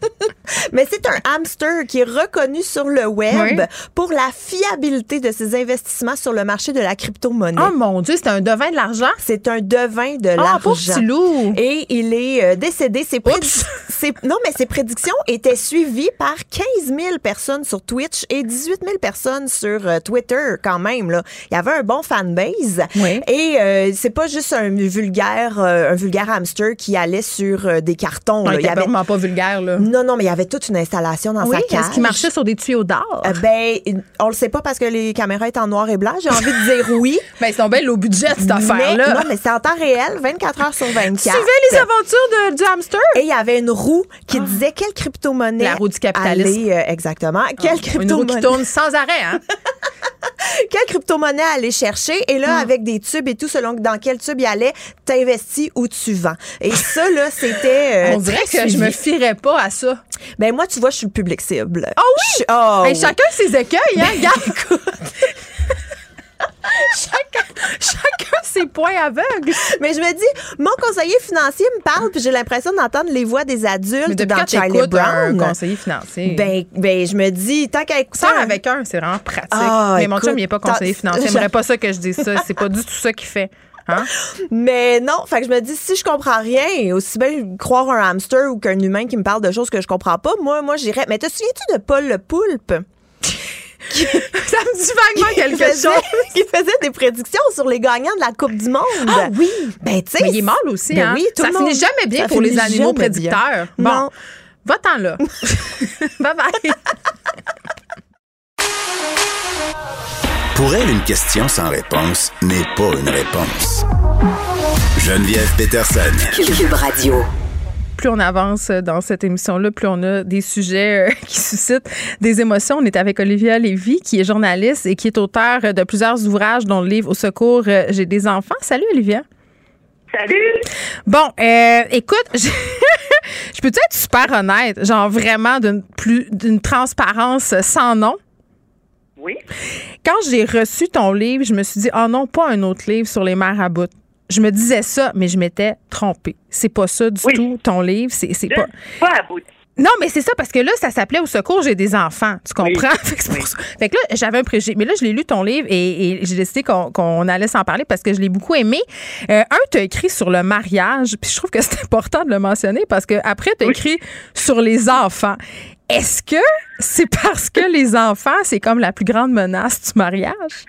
Mais c'est un hamster qui est reconnu sur le web oui. pour la fiabilité de ses investissements sur le marché de la crypto-monnaie. Oh mon Dieu, c'est un devin de l'argent? C'est un devin de oh, l'argent. Pauvre petit loup. Et il est euh, décédé. Ses prédi- ses, non, mais ses prédictions étaient suivies par quinze mille personnes sur Twitch et dix-huit mille personnes sur euh, Twitter quand même. Là. Il y avait un bon fanbase. Oui. Et euh, c'est pas juste un vulgaire... Euh, un vulgaire hamster qui allait sur euh, des cartons. Ouais, là. il était vraiment pas vulgaire, là. Non, non, mais il y avait toute une installation dans oui, sa cage. Est-ce qu'il marchait sur des tuyaux d'or? Euh, ben, on le sait pas parce que les caméras étaient en noir et blanc. J'ai envie de dire oui. Ben, ils sont bien low budget, cette affaire-là. Mais, non, mais c'est en temps réel, vingt-quatre heures sur vingt-quatre. Tu suivais les aventures de, du hamster? Et il y avait une roue qui ah. disait quelle crypto-monnaie. La roue du capitalisme. Allait, euh, exactement. Ah, quelle crypto-monnaie. Une roue qui tourne sans arrêt, hein? Quelle crypto-monnaie aller chercher? Et là, mm. avec des tubes et tout, selon dans quel tube il allait, t'investis ou tu vends. Et ça, là, c'était. Euh, On dirait que suivi. Je me fierais pas à ça. Ben, moi, tu vois, je suis le public cible. Oh oui! Je, oh, hey, oui. Chacun ses écueils, hein? Regarde, écoute. chacun, chacun ses points aveugles. Mais je me dis, mon conseiller financier me parle, puis j'ai l'impression d'entendre les voix des adultes mais dans Charlie Brown. Un conseiller financier. Ben, ben, je me dis, tant qu'à écouter. Sors avec un, c'est vraiment pratique. Ah, mais écoute, mon chum, il n'est pas conseiller financier. J'aimerais pas ça que je dise ça. C'est pas du tout ça qu'il fait. Hein? Mais non, fait que je me dis, si je comprends rien, aussi bien croire un hamster ou qu'un humain qui me parle de choses que je comprends pas, moi, moi, j'irais. Mais te souviens-tu de Paul le Poulpe? Qui, ça me dit vaguement quelque faisait, chose. Qui faisait des prédictions sur les gagnants de la Coupe du Monde. Ah oui. Ben, tu sais. Mais il est mort aussi, ben hein? Oui, tout ça le finit monde. jamais bien ça pour les animaux prédicteurs. Bien. Bon. Non. Va-t'en là. Bye bye. Pour elle, une question sans réponse n'est pas une réponse. Geneviève Peterson. Cube Radio. Plus on avance dans cette émission-là, plus on a des sujets euh, qui suscitent des émotions. On est avec Olivia Lévy, qui est journaliste et qui est auteure de plusieurs ouvrages, dont le livre Au secours, euh, j'ai des enfants. Salut, Olivia. Salut. Bon, euh, écoute, je, je peux-tu être super honnête, genre vraiment d'une plus d'une transparence sans nom? Oui. Quand j'ai reçu ton livre, je me suis dit, oh non, pas un autre livre sur les mères à bout. Je me disais ça, mais je m'étais trompée. C'est pas ça du oui. tout, ton livre. C'est, c'est pas... pas à bout. Non, mais c'est ça, parce que là, ça s'appelait Au secours, j'ai des enfants. Tu comprends? Oui. Fait que, c'est pour ça. Fait que là, j'avais un préjugé. Mais là, je l'ai lu, ton livre, et, et j'ai décidé qu'on, qu'on allait s'en parler parce que je l'ai beaucoup aimé. Euh, un, tu as écrit sur le mariage, puis je trouve que c'est important de le mentionner parce que après, tu as oui. écrit sur les enfants. Est-ce que c'est parce que les enfants, c'est comme la plus grande menace du mariage?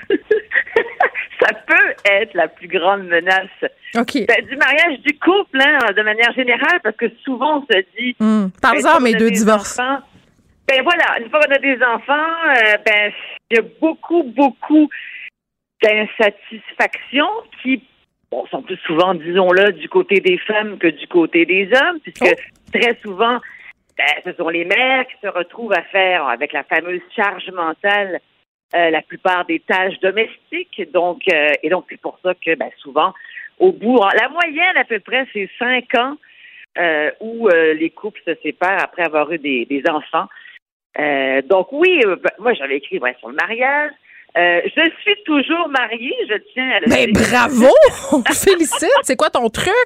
Ça peut être la plus grande menace okay. ben, du mariage, du couple, hein, de manière générale, parce que souvent, on se dit... Mmh. Parle-en, mes deux divorces. Enfants, ben voilà, une fois qu'on a des enfants, euh, ben il y a beaucoup, beaucoup d'insatisfaction qui bon, sont plus souvent, disons-le, du côté des femmes que du côté des hommes, puisque oh. très souvent, ben, ce sont les mères qui se retrouvent à faire, avec la fameuse charge mentale, Euh, la plupart des tâches domestiques. Donc, euh, et donc, c'est pour ça que ben, souvent, au bout, la moyenne à peu près, c'est cinq ans euh, où euh, les couples se séparent après avoir eu des, des enfants. Euh, donc, oui, euh, ben, moi, j'avais écrit ouais, sur le mariage. Euh, je suis toujours mariée, je tiens à le dire. Ben, bravo! On te félicite! C'est quoi ton truc?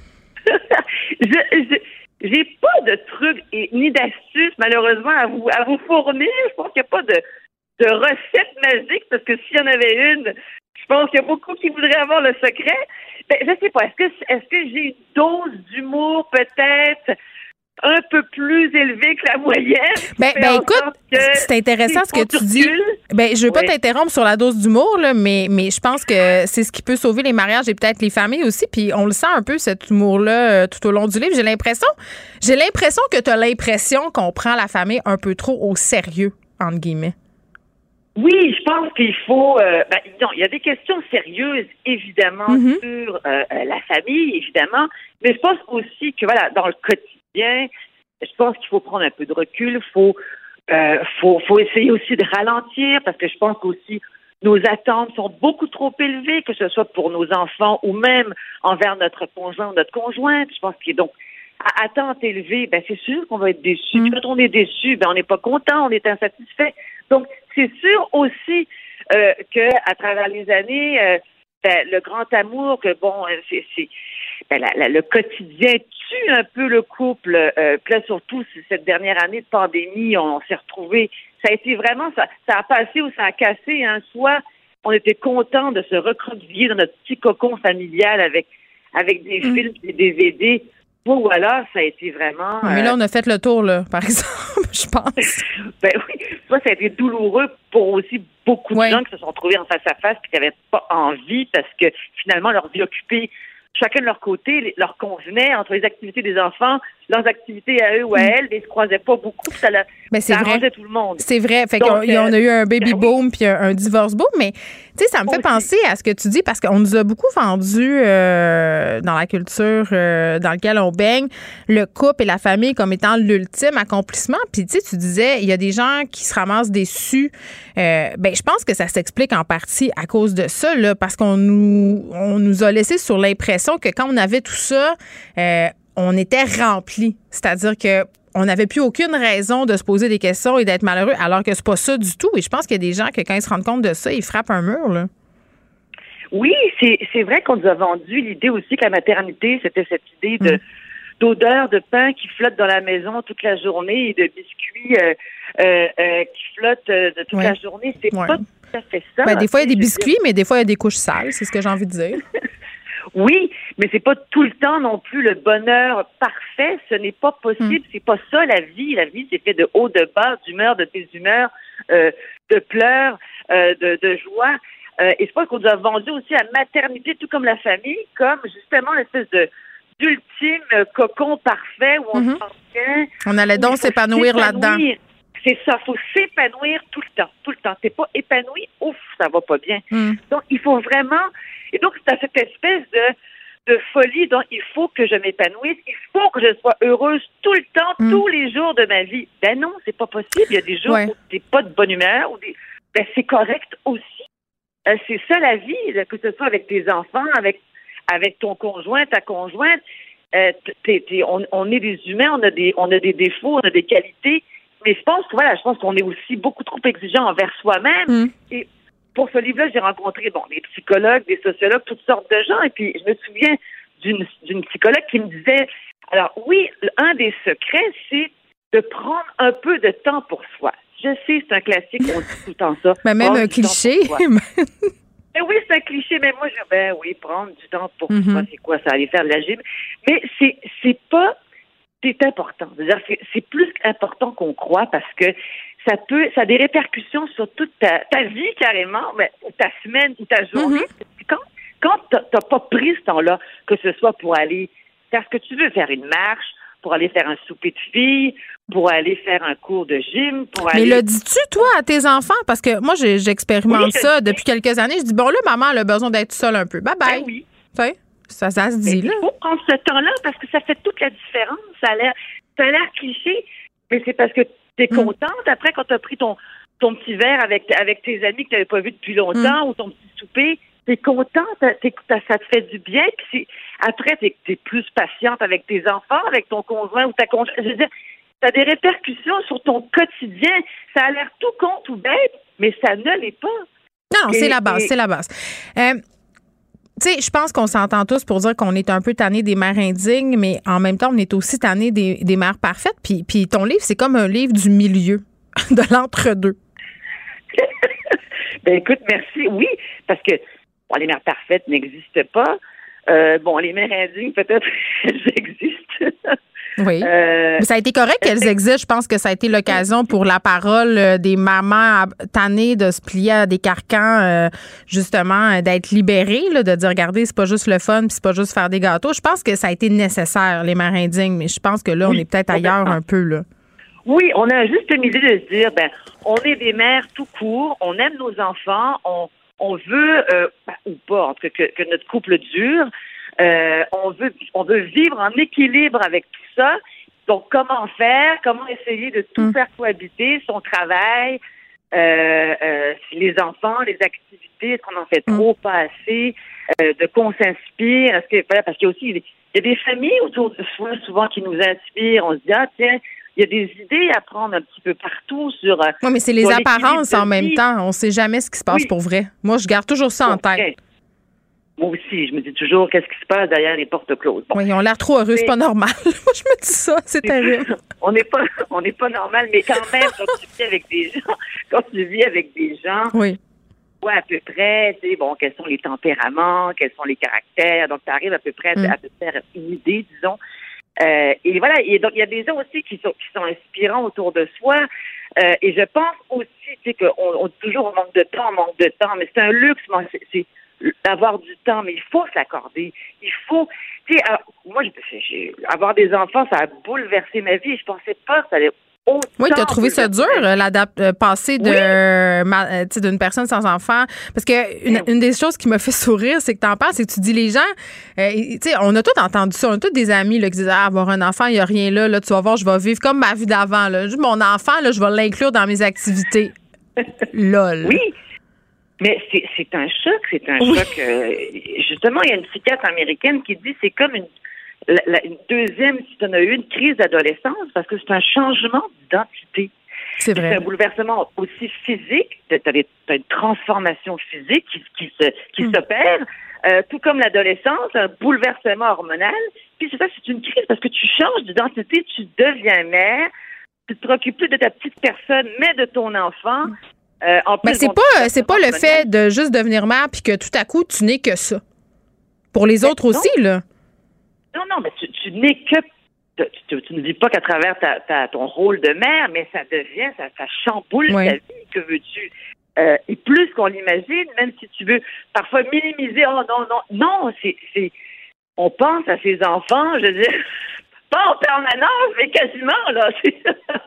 je, je, j'ai pas de truc et, ni d'astuces, malheureusement, à vous, à vous fournir. Je pense qu'il n'y a pas de de recettes magiques, parce que s'il y en avait une, je pense qu'il y a beaucoup qui voudraient avoir le secret. Ben, je sais pas, est-ce que est-ce que j'ai une dose d'humour, peut-être? un peu plus élevé que la moyenne. Ben, ben écoute, c'est intéressant ce que tu dis. Ben, je veux pas oui. t'interrompre sur la dose d'humour, là, mais, mais je pense que c'est ce qui peut sauver les mariages et peut-être les familles aussi. Puis on le sent un peu, cet humour-là, euh, tout au long du livre. J'ai l'impression, j'ai l'impression que tu as l'impression qu'on prend la famille un peu trop au sérieux, entre guillemets. Oui, je pense qu'il faut... Euh, ben, non, il y a des questions sérieuses, évidemment, mm-hmm. sur euh, la famille, évidemment, mais je pense aussi que, voilà, dans le quotidien, je pense qu'il faut prendre un peu de recul, il faut, euh, faut, faut essayer aussi de ralentir, parce que je pense qu'aussi nos attentes sont beaucoup trop élevées, que ce soit pour nos enfants ou même envers notre conjoint ou notre conjointe. Je pense qu'il est donc à attente élevée, ben c'est sûr qu'on va être déçu. Mm. Quand on est déçu, ben on n'est pas content, on est insatisfait. Donc, c'est sûr aussi euh, que à travers les années, euh, ben, le grand amour, que bon, c'est, c'est ben, la, la, le quotidien tue un peu le couple. Euh, puis là, surtout cette dernière année de pandémie, on, on s'est retrouvés. Ça a été vraiment, ça, ça a passé ou ça a cassé. Hein. Soit on était content de se recroqueviller dans notre petit cocon familial avec avec des mm. films, des D V D. Ou alors, ça a été vraiment... Mais là, on a fait le tour, là, par exemple, je pense. Ben oui, ça, ça a été douloureux pour aussi beaucoup de ouais. gens qui se sont trouvés en face à face et qui n'avaient pas envie parce que, finalement, leur vie occupée, chacun de leur côté, leur convenait entre les activités des enfants, leurs activités à eux ou à elles, mais ils ne se croisaient pas beaucoup, puis ça, la, ben, ça arrangeait tout le monde. C'est vrai. Fait Donc, qu'on euh, on a eu un baby ben boom oui. puis un, un divorce boom, mais tu sais, ça me fait aussi. penser à ce que tu dis parce qu'on nous a beaucoup vendu euh, dans la culture euh, dans laquelle on baigne le couple et la famille comme étant l'ultime accomplissement. Puis tu sais, tu disais, il y a des gens qui se ramassent déçus. Euh, ben, je pense que ça s'explique en partie à cause de ça, là, parce qu'on nous, on nous a laissé sur l'impression que quand on avait tout ça, euh, on était rempli. C'est-à-dire que on n'avait plus aucune raison de se poser des questions et d'être malheureux, alors que c'est pas ça du tout. Et je pense qu'il y a des gens que quand ils se rendent compte de ça, ils frappent un mur, là. Oui, c'est, c'est vrai qu'on nous a vendu l'idée aussi que la maternité, c'était cette idée de, mmh. d'odeur de pain qui flotte dans la maison toute la journée et de biscuits euh, euh, euh, qui flottent euh, de toute ouais. la journée. C'est ouais. pas tout à fait ça. Ben, des fois, il y a des biscuits, dire. mais des fois, il y a des couches sales. C'est ce que j'ai envie de dire. Oui, mais c'est pas tout le temps non plus le bonheur parfait. Ce n'est pas possible. Mm. C'est pas ça la vie. La vie, c'est fait de haut, de bas, d'humeur, de déshumeur, euh, de pleurs, euh, de, de joie. Euh, et je pense qu'on nous a vendu aussi la maternité, tout comme la famille, comme justement l'espèce de d'ultime cocon parfait où on mm-hmm. se sent bien. On allait donc s'épanouir là-dedans. C'est ça, il faut s'épanouir tout le temps, tout le temps. T'es pas épanoui, ouf, ça va pas bien. Mm. Donc, il faut vraiment... Et donc, c'est à cette espèce de, de folie dont il faut que je m'épanouisse, il faut que je sois heureuse tout le temps, mm. tous les jours de ma vie. Ben non, c'est pas possible. Il y a des jours ouais. où t'es pas de bonne humeur, ou des... ben c'est correct aussi. Euh, c'est ça la vie, que ce soit avec tes enfants, avec, avec ton conjoint, ta conjointe. Euh, t'es, t'es, on, on est des humains, on a des, on a des défauts, on a des qualités. Mais je pense que voilà, je pense qu'on est aussi beaucoup trop exigeant envers soi-même. Mm. Et pour ce livre-là, j'ai rencontré bon des psychologues, des sociologues, toutes sortes de gens. Et puis je me souviens d'une, d'une psychologue qui me disait, alors oui, un des secrets, c'est de prendre un peu de temps pour soi. Je sais, c'est un classique, on dit tout le temps ça. Mais même un cliché. Mais oui, c'est un cliché, mais moi, je ben oui, prendre du temps pour mm-hmm. soi, c'est quoi ça, aller faire de la gym. Mais c'est c'est pas. C'est important. C'est-à-dire que c'est plus important qu'on croit parce que ça peut, ça a des répercussions sur toute ta, ta vie carrément, mais ta semaine ou ta journée. Mm-hmm. Quand, quand t'as, t'as pas pris ce temps-là, que ce soit pour aller faire ce que tu veux, faire une marche, pour aller faire un souper de filles, pour aller faire un cours de gym, pour aller... Mais le dis-tu, toi, à tes enfants? Parce que moi, j'ai, j'expérimente oui, ça depuis quelques années. Je dis, bon, là, maman, elle a besoin d'être seule un peu. Bye-bye. Ben oui. T'sais? Ça, ça se dit, mais là. Il faut prendre ce temps-là parce que ça fait toute la différence. Ça a l'air, ça a l'air cliché, mais c'est parce que tu es contente. Mm. Après, quand tu as pris ton, ton petit verre avec, avec tes amis que tu n'avais pas vus depuis longtemps mm. ou ton petit souper, tu es contente, t'es, ça te fait du bien. Puis après, tu es plus patiente avec tes enfants, avec ton conjoint ou ta conjointe. Je veux dire, ça a des répercussions sur ton quotidien. Ça a l'air tout con, tout bête, mais ça ne l'est pas. Non, et, c'est la base, et... c'est la base. Euh, Tu sais, je pense qu'on s'entend tous pour dire qu'on est un peu tanné des mères indignes, mais en même temps, on est aussi tanné des, des mères parfaites. Puis, puis ton livre, c'est comme un livre du milieu, de l'entre-deux. Ben écoute, merci. Oui, parce que bon, les mères parfaites n'existent pas. Euh, bon, les mères indignes, peut-être, elles existent. Oui. Euh, Mais ça a été correct qu'elles existent. Je pense que ça a été l'occasion pour la parole euh, des mamans tannées de se plier à des carcans, euh, justement, euh, d'être libérées, là, de dire, regardez, c'est pas juste le fun, puis c'est pas juste faire des gâteaux. Je pense que ça a été nécessaire, les mères indignes, mais je pense que là, oui, on est peut-être ailleurs un peu, là. Oui, on a juste une idée de se dire, ben, on est des mères tout court, on aime nos enfants, on, on veut, euh, ou pas, en tout cas, que, que notre couple dure, euh, on veut, on veut vivre en équilibre avec tout ça. Donc, comment faire? Comment essayer de tout mmh. faire cohabiter, son travail, euh, euh, les enfants, les activités, est-ce qu'on en fait trop, mmh. pas assez, euh, de qu'on s'inspire, est-ce que, voilà, parce qu'il y a aussi, il y a des familles autour de soi, souvent, qui nous inspirent. On se dit, ah, tiens, il y a des idées à prendre un petit peu partout sur... Oui, mais c'est les apparences en même temps. On ne sait jamais ce qui se passe oui. pour vrai. Moi, je garde toujours ça en tête. Okay. Moi aussi, je me dis toujours qu'est-ce qui se passe derrière les portes closes. Bon. Oui, ils ont l'air trop heureux, c'est pas normal. Moi, je me dis ça, c'est terrible. on n'est pas, on n'est pas normal, mais quand même, quand tu vis avec des gens, quand tu vis avec des gens, oui. ouais, à peu près, tu sais, bon, quels sont les tempéraments, quels sont les caractères, donc tu arrives à peu près mm. à te faire une idée, disons. Euh, et voilà, et donc il y a des gens aussi qui sont qui sont inspirants autour de soi. Euh, et je pense aussi, tu sais, qu'on on dit toujours on manque de temps, on manque de temps, mais c'est un luxe, moi, c'est, c'est d'avoir du temps, mais il faut s'accorder. Il faut, tu sais, moi, j'ai, j'ai, avoir des enfants, ça a bouleversé ma vie. Je pensais pas que ça allait autant. Oui, tu as trouvé ça dur, l'adap- passer de, oui. ma, d'une personne sans enfant. Parce que une, une des choses qui me fait sourire, c'est que tu en parles, c'est que tu dis les gens, euh, tu sais, on a tous entendu ça, on a tous des amis là, qui disent ah, avoir un enfant, il n'y a rien là, là, tu vas voir, je vais vivre comme ma vie d'avant. Là. Mon enfant, là, je vais l'inclure dans mes activités. Lol. Oui. Mais c'est, c'est un choc, c'est un oui. choc. Euh, justement, il y a une psychiatre américaine qui dit c'est comme une, la, la, une deuxième, si tu en as eu une crise d'adolescence, parce que c'est un changement d'identité. C'est vrai. C'est un bouleversement aussi physique, tu as une transformation physique qui, qui, se, qui mm. s'opère, euh, tout comme l'adolescence, un bouleversement hormonal. Puis c'est ça, c'est une crise parce que tu changes d'identité, tu deviens mère, tu te préoccupes plus de ta petite personne, mais de ton enfant. Euh, en plus, mais c'est pas c'est pas le fait de juste devenir mère puis que tout à coup tu n'es que ça. Pour les autres non. aussi là. Non non, mais tu, tu n'es que tu, tu, tu ne dis pas qu'à travers ta, ta, ton rôle de mère, mais ça devient ça, ça chamboule oui. ta vie. Que veux-tu euh, Et plus qu'on l'imagine, même si tu veux parfois minimiser. Oh non non non, c'est c'est on pense à ses enfants. Je veux dire, pas en permanence, mais quasiment là. C'est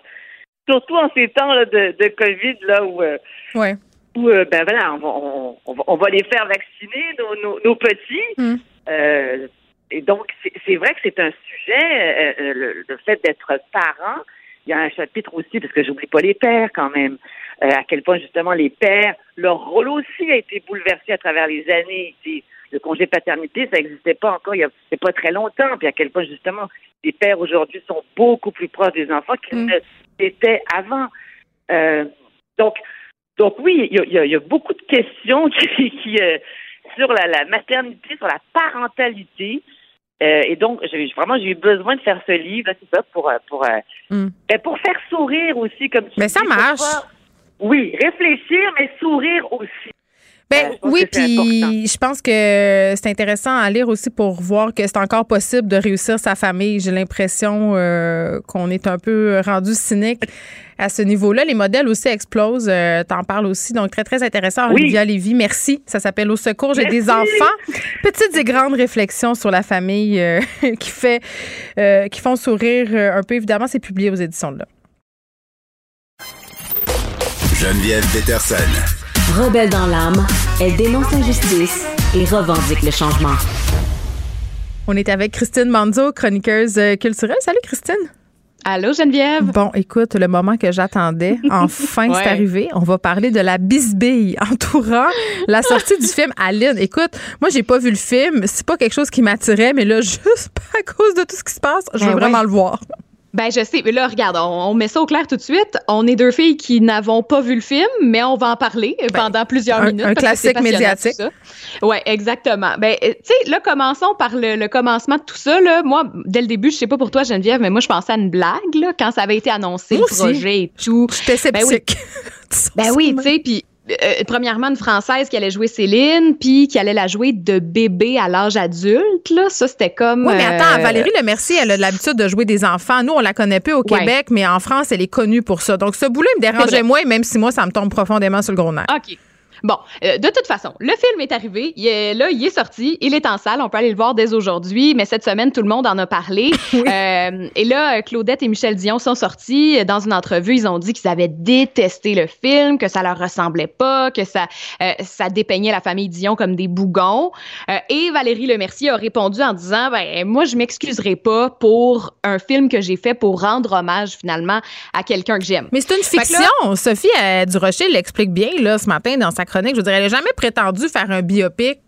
surtout en ces temps là, de, de COVID, là, où, euh, ouais. où euh, ben voilà, on va, on, on, va, on va les faire vacciner, nos, nos, nos petits. Mm. Euh, et donc, c'est, c'est vrai que c'est un sujet, euh, le, le fait d'être parent. Il y a un chapitre aussi, parce que j'oublie pas les pères quand même, euh, à quel point justement les pères, leur rôle aussi a été bouleversé à travers les années. C'est, le congé paternité, ça n'existait pas encore il y a c'est pas très longtemps. Puis à quel point justement les pères aujourd'hui sont beaucoup plus proches des enfants qu'ils mm. ne l'étaient avant. Euh, donc, donc oui, il y a, y a beaucoup de questions qui, qui euh, sur la, la maternité, sur la parentalité. Euh, et donc, j'ai, vraiment, j'ai eu besoin de faire ce livre, là, c'est ça, pour pour euh, mm. ben, pour faire sourire aussi, comme tu mais dis. Mais ça marche. Pas, oui, réfléchir, mais sourire aussi. Ben, euh, oui, puis je pense que c'est intéressant à lire aussi pour voir que c'est encore possible de réussir sa famille. J'ai l'impression euh, qu'on est un peu rendu cynique à ce niveau-là. Les modèles aussi explosent. Euh, t'en parles aussi. Donc, très, très intéressant. Oui. Olivia Lévy, merci. Ça s'appelle Au secours, j'ai merci. des enfants. Petites et grandes réflexions sur la famille euh, qui fait, euh, qui font sourire un peu. Évidemment, c'est publié aux éditions de là. Geneviève Peterson. Rebelle dans l'âme, elle dénonce l'injustice et revendique le changement. On est avec Christine Manzo, chroniqueuse culturelle. Salut Christine. Allô Geneviève. Bon, écoute, le moment que j'attendais, enfin ouais. c'est arrivé. On va parler de la bisbille entourant la sortie du film Aline. Écoute, moi j'ai pas vu le film, c'est pas quelque chose qui m'attirait, mais là juste à cause de tout ce qui se passe, je veux ben vraiment ouais. le voir. Ben, je sais. Mais là, regarde, on, on met ça au clair tout de suite. On est deux filles qui n'avons pas vu le film, mais on va en parler ben, pendant plusieurs un, minutes. Un classique médiatique. Oui, exactement. Ben, tu sais, là, commençons par le, le commencement de tout ça. Là. Moi, dès le début, je sais pas pour toi, Geneviève, mais moi, je pensais à une blague, là, quand ça avait été annoncé, moi le projet aussi. Et tout. J'étais sceptique. Ben oui, ben oui tu sais, puis euh, premièrement, une Française qui allait jouer Céline, puis qui allait la jouer de bébé à l'âge adulte. Là. Ça, c'était comme... Oui, mais attends, euh, Valérie Lemercier, elle a l'habitude de jouer des enfants. Nous, on la connaît peu au ouais. Québec, mais en France, elle est connue pour ça. Donc, ce boulot me dérangeait moins, même si moi, ça me tombe profondément sur le gros nerf. OK. Bon, euh, de toute façon, le film est arrivé, il est, là, il est sorti, il est en salle, on peut aller le voir dès aujourd'hui, mais cette semaine, tout le monde en a parlé. Oui. Euh, et là, Claudette et Michel Dion sont sortis. Dans une entrevue, ils ont dit qu'ils avaient détesté le film, que ça leur ressemblait pas, que ça, euh, ça dépeignait la famille Dion comme des bougons. Euh, et Valérie Lemercier a répondu en disant, ben moi, je m'excuserai pas pour un film que j'ai fait pour rendre hommage, finalement, à quelqu'un que j'aime. Mais c'est une fiction. Là, Sophie euh, Durocher l'explique bien là, ce matin dans sa chronique. Je veux dire, elle n'a jamais prétendu faire un biopic.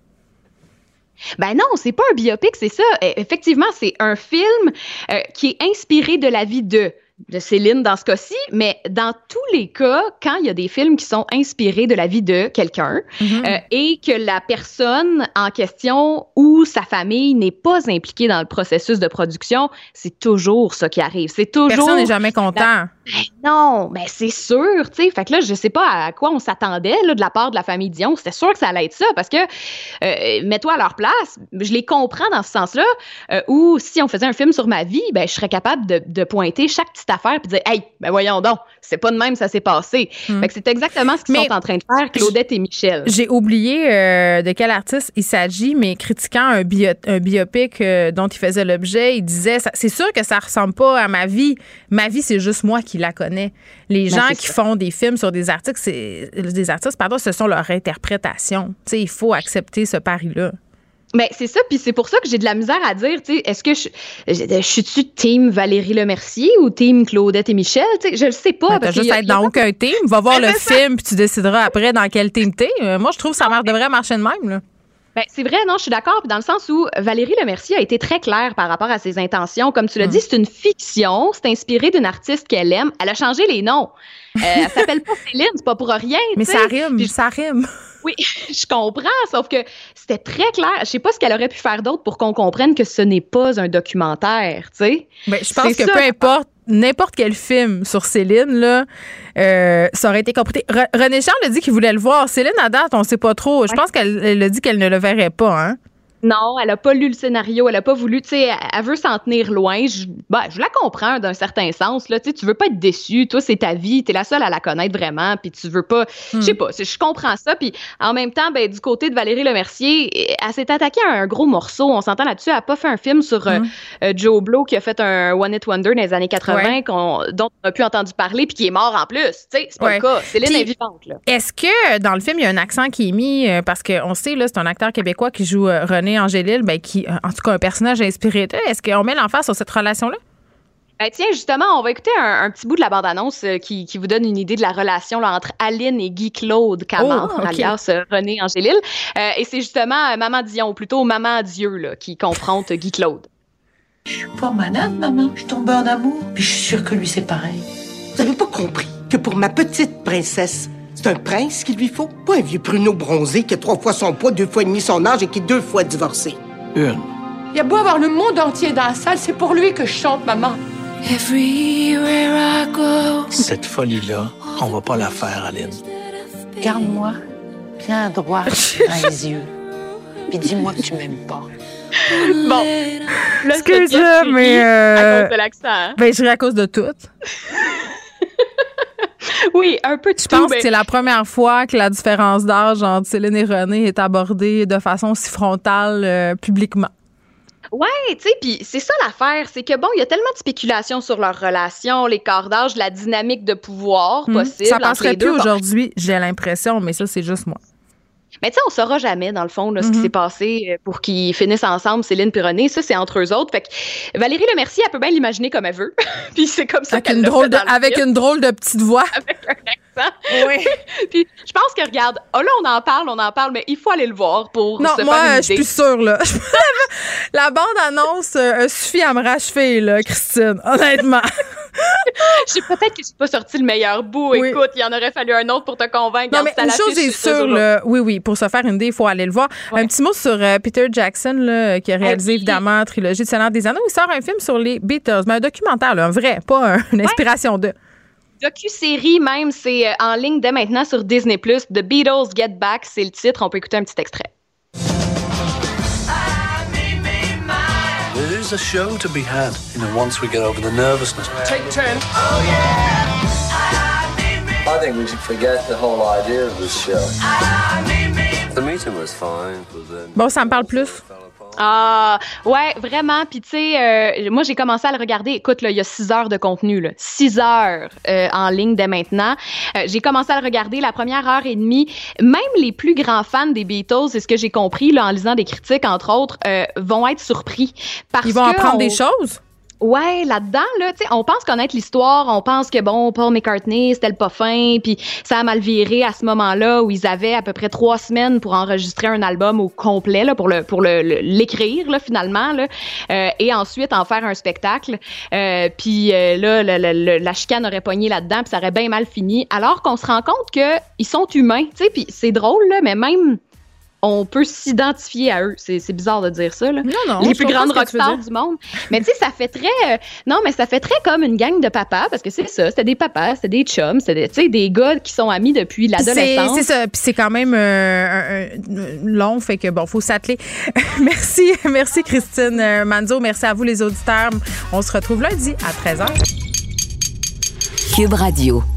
Ben non, c'est pas un biopic, c'est ça. Effectivement, c'est un film euh, qui est inspiré de la vie de... de Céline dans ce cas-ci, mais dans tous les cas, quand il y a des films qui sont inspirés de la vie de quelqu'un mm-hmm. euh, et que la personne en question ou sa famille n'est pas impliquée dans le processus de production, c'est toujours ça qui arrive. C'est toujours... Personne n'est jamais content. La... Ben non, ben c'est sûr, tu sais. Fait que là, je sais pas à quoi on s'attendait là, de la part de la famille Dion. C'était sûr que ça allait être ça parce que, euh, mets-toi à leur place, je les comprends dans ce sens-là, euh, où si on faisait un film sur ma vie, ben je serais capable de, de pointer chaque petite affaire puis dire « Hey, ben voyons donc, c'est pas de même, ça s'est passé. Mm. » Fait que c'est exactement ce qu'ils mais sont en train de faire, Claudette et Michel. J'ai oublié euh, de quel artiste il s'agit, mais critiquant un, bio, un biopic euh, dont il faisait l'objet, il disait « C'est sûr que ça ressemble pas à ma vie. Ma vie, c'est juste moi qui la connais. Les ben, gens qui ça. font des films sur des artistes, c'est, des artistes, pardon, ce sont leur interprétation. Tu sais, il faut accepter ce pari-là. » Ben c'est ça, puis c'est pour ça que j'ai de la misère à dire, tu sais, est-ce que je, je, je suis-tu team Valérie Lemercier ou team Claudette et Michel, tu sais, je le sais pas. Ben, t'as juste à être dans aucun team, va voir le film puis tu décideras après dans quel team t'es. Euh, moi, je trouve que ça marche, devrait marcher de même, là. Ben, c'est vrai, non, je suis d'accord. Puis dans le sens où Valérie Lemercier a été très claire par rapport à ses intentions. Comme tu l'as mmh. dit, c'est une fiction. C'est inspiré d'une artiste qu'elle aime. Elle a changé les noms. Euh, elle s'appelle pas Céline, c'est pas pour rien. Mais t'sais. ça rime, Puis, ça rime. Oui, je comprends, sauf que c'était très clair. Je sais pas ce qu'elle aurait pu faire d'autre pour qu'on comprenne que ce n'est pas un documentaire, tu sais. Ben, je pense c'est que ça. Peu importe, n'importe quel film sur Céline, là, euh, ça aurait été compris. Re- René Charles a dit qu'il voulait le voir. Céline, à date, on sait pas trop. Je ouais. pense qu'elle elle a dit qu'elle ne le verrait pas, hein. Non, elle a pas lu le scénario, elle a pas voulu, tu sais, elle veut s'en tenir loin. Je, ben, je la comprends d'un certain sens, là, tu sais, tu veux pas être déçue, toi, c'est ta vie, t'es la seule à la connaître vraiment, puis tu veux pas, mm. je sais pas, je comprends ça, puis en même temps, ben, du côté de Valérie Lemercier, elle s'est attaquée à un gros morceau, on s'entend là-dessus, elle a pas fait un film sur mm. euh, Joe Blow qui a fait un One Hit Wonder dans les années quatre-vingts, ouais. qu'on, dont on a pu entendu parler, puis qui est mort en plus, tu sais, c'est pas ouais. le cas, Céline est vivante, là. Est-ce que, dans le film, il y a un accent qui est mis, euh, parce qu'on sait, là, c'est un acteur québécois qui joue euh, René Angélil, ben, qui, en tout cas, un personnage inspiré d'eux. Est-ce qu'on met l'emphase sur cette relation-là? Ben, tiens, justement, on va écouter un, un petit bout de la bande-annonce euh, qui, qui vous donne une idée de la relation là, entre Aline et Guy-Claude Caman, oh, okay. alias euh, René Angélil. Euh, et c'est justement euh, Maman Dion, ou plutôt Maman Dieu, là, qui confronte euh, Guy-Claude. Je suis pas malade, maman. Je suis tombée en amour. Puis je suis sûre que lui, c'est pareil. Vous avez pas compris que pour ma petite princesse, c'est un prince qu'il lui faut? Pas un vieux pruneau bronzé qui a trois fois son poids, deux fois et demi son âge et qui est deux fois divorcé. Une. Il y a beau avoir le monde entier dans la salle, c'est pour lui que je chante, maman. Everywhere I go. Cette folie-là, on va pas la faire, Aline. Garde-moi bien droit dans les yeux. Puis dis-moi que tu m'aimes pas. Bon. Excuse-moi, mais... Euh... À cause de l'accent. Hein? Ben, je ris à cause de tout. Oui, un peu de Je tout. pense mais... que c'est la première fois que la différence d'âge entre Céline et René est abordée de façon si frontale euh, publiquement. Ouais, tu sais, puis c'est ça l'affaire, c'est que bon, il y a tellement de spéculations sur leur relation, l'écart d'âge, la dynamique de pouvoir mmh. possible. Ça passerait entre les plus deux. aujourd'hui, j'ai l'impression, mais ça, c'est juste moi. Mais tu sais, on saura jamais, dans le fond, là, ce mm-hmm. qui s'est passé pour qu'ils finissent ensemble, Céline et René. Ça, c'est entre eux autres. Fait que Valérie Lemercier, elle peut bien l'imaginer comme elle veut. Puis c'est comme ça avec qu'elle une l'a drôle fait de, dans le Avec film. une drôle de petite voix. Avec un accent. Oui. Puis je pense que, regarde, oh là, on en parle, on en parle, mais il faut aller le voir pour non, se moi, faire une idée. je suis plus sûre, là. La bande-annonce euh, suffit à me rachever, là, Christine, honnêtement. Je sais peut-être que je suis pas sorti le meilleur bout. Oui. Écoute, il en aurait fallu un autre pour te convaincre. Non, mais une chose est sûre, là, oui, oui, pour se faire une idée, il faut aller le voir. Ouais. Un petit mot sur euh, Peter Jackson, là, qui a réalisé, ah, oui. évidemment, la trilogie de Seigneur des Anneaux. Il sort un film sur les Beatles, mais un documentaire, là, un vrai, pas un, une inspiration ouais. de... docu-série même, c'est euh, en ligne dès maintenant sur Disney plus. The Beatles Get Back, c'est le titre. On peut écouter un petit extrait. There is a show to be had, you know, once we get over the nervousness. Take ten. Oh yeah. I think we should forget the whole idea of this show. The meeting was fine, but then... Bon, ça me parle plus. Ah, ouais, vraiment. Puis, tu sais, euh, moi, j'ai commencé à le regarder. Écoute, là, il y a six heures de contenu, là. Six heures euh, en ligne dès maintenant. Euh, j'ai commencé à le regarder la première heure et demie. Même les plus grands fans des Beatles, c'est ce que j'ai compris, là, en lisant des critiques, entre autres, euh, vont être surpris. Parce Ils vont que apprendre on... des choses? Ouais, là-dedans, là, tu sais, on pense connaître l'histoire, on pense que, bon, Paul McCartney, c'était le pas fin, puis ça a mal viré à ce moment-là où ils avaient à peu près trois semaines pour enregistrer un album au complet, là, pour le pour le, le l'écrire, là, finalement, là, euh, et ensuite en faire un spectacle. Euh, puis euh, là, le, le, le, la chicane aurait pogné là-dedans, puis ça aurait bien mal fini, alors qu'on se rend compte que ils sont humains, tu sais, puis c'est drôle, là, mais même... on peut s'identifier à eux. C'est, c'est bizarre de dire ça, là. Non, non. Les plus grandes rockstars du monde. Mais tu sais, ça fait très... Euh, non, mais ça fait très comme une gang de papas, parce que c'est ça, c'était des papas, c'était des chums, c'était des, des gars qui sont amis depuis l'adolescence. C'est, c'est ça. Puis c'est quand même euh, un, un, long, fait que bon, faut s'atteler. Merci. Merci, Christine Manzo. Merci à vous, les auditeurs. On se retrouve lundi à treize heures. Cube Radio.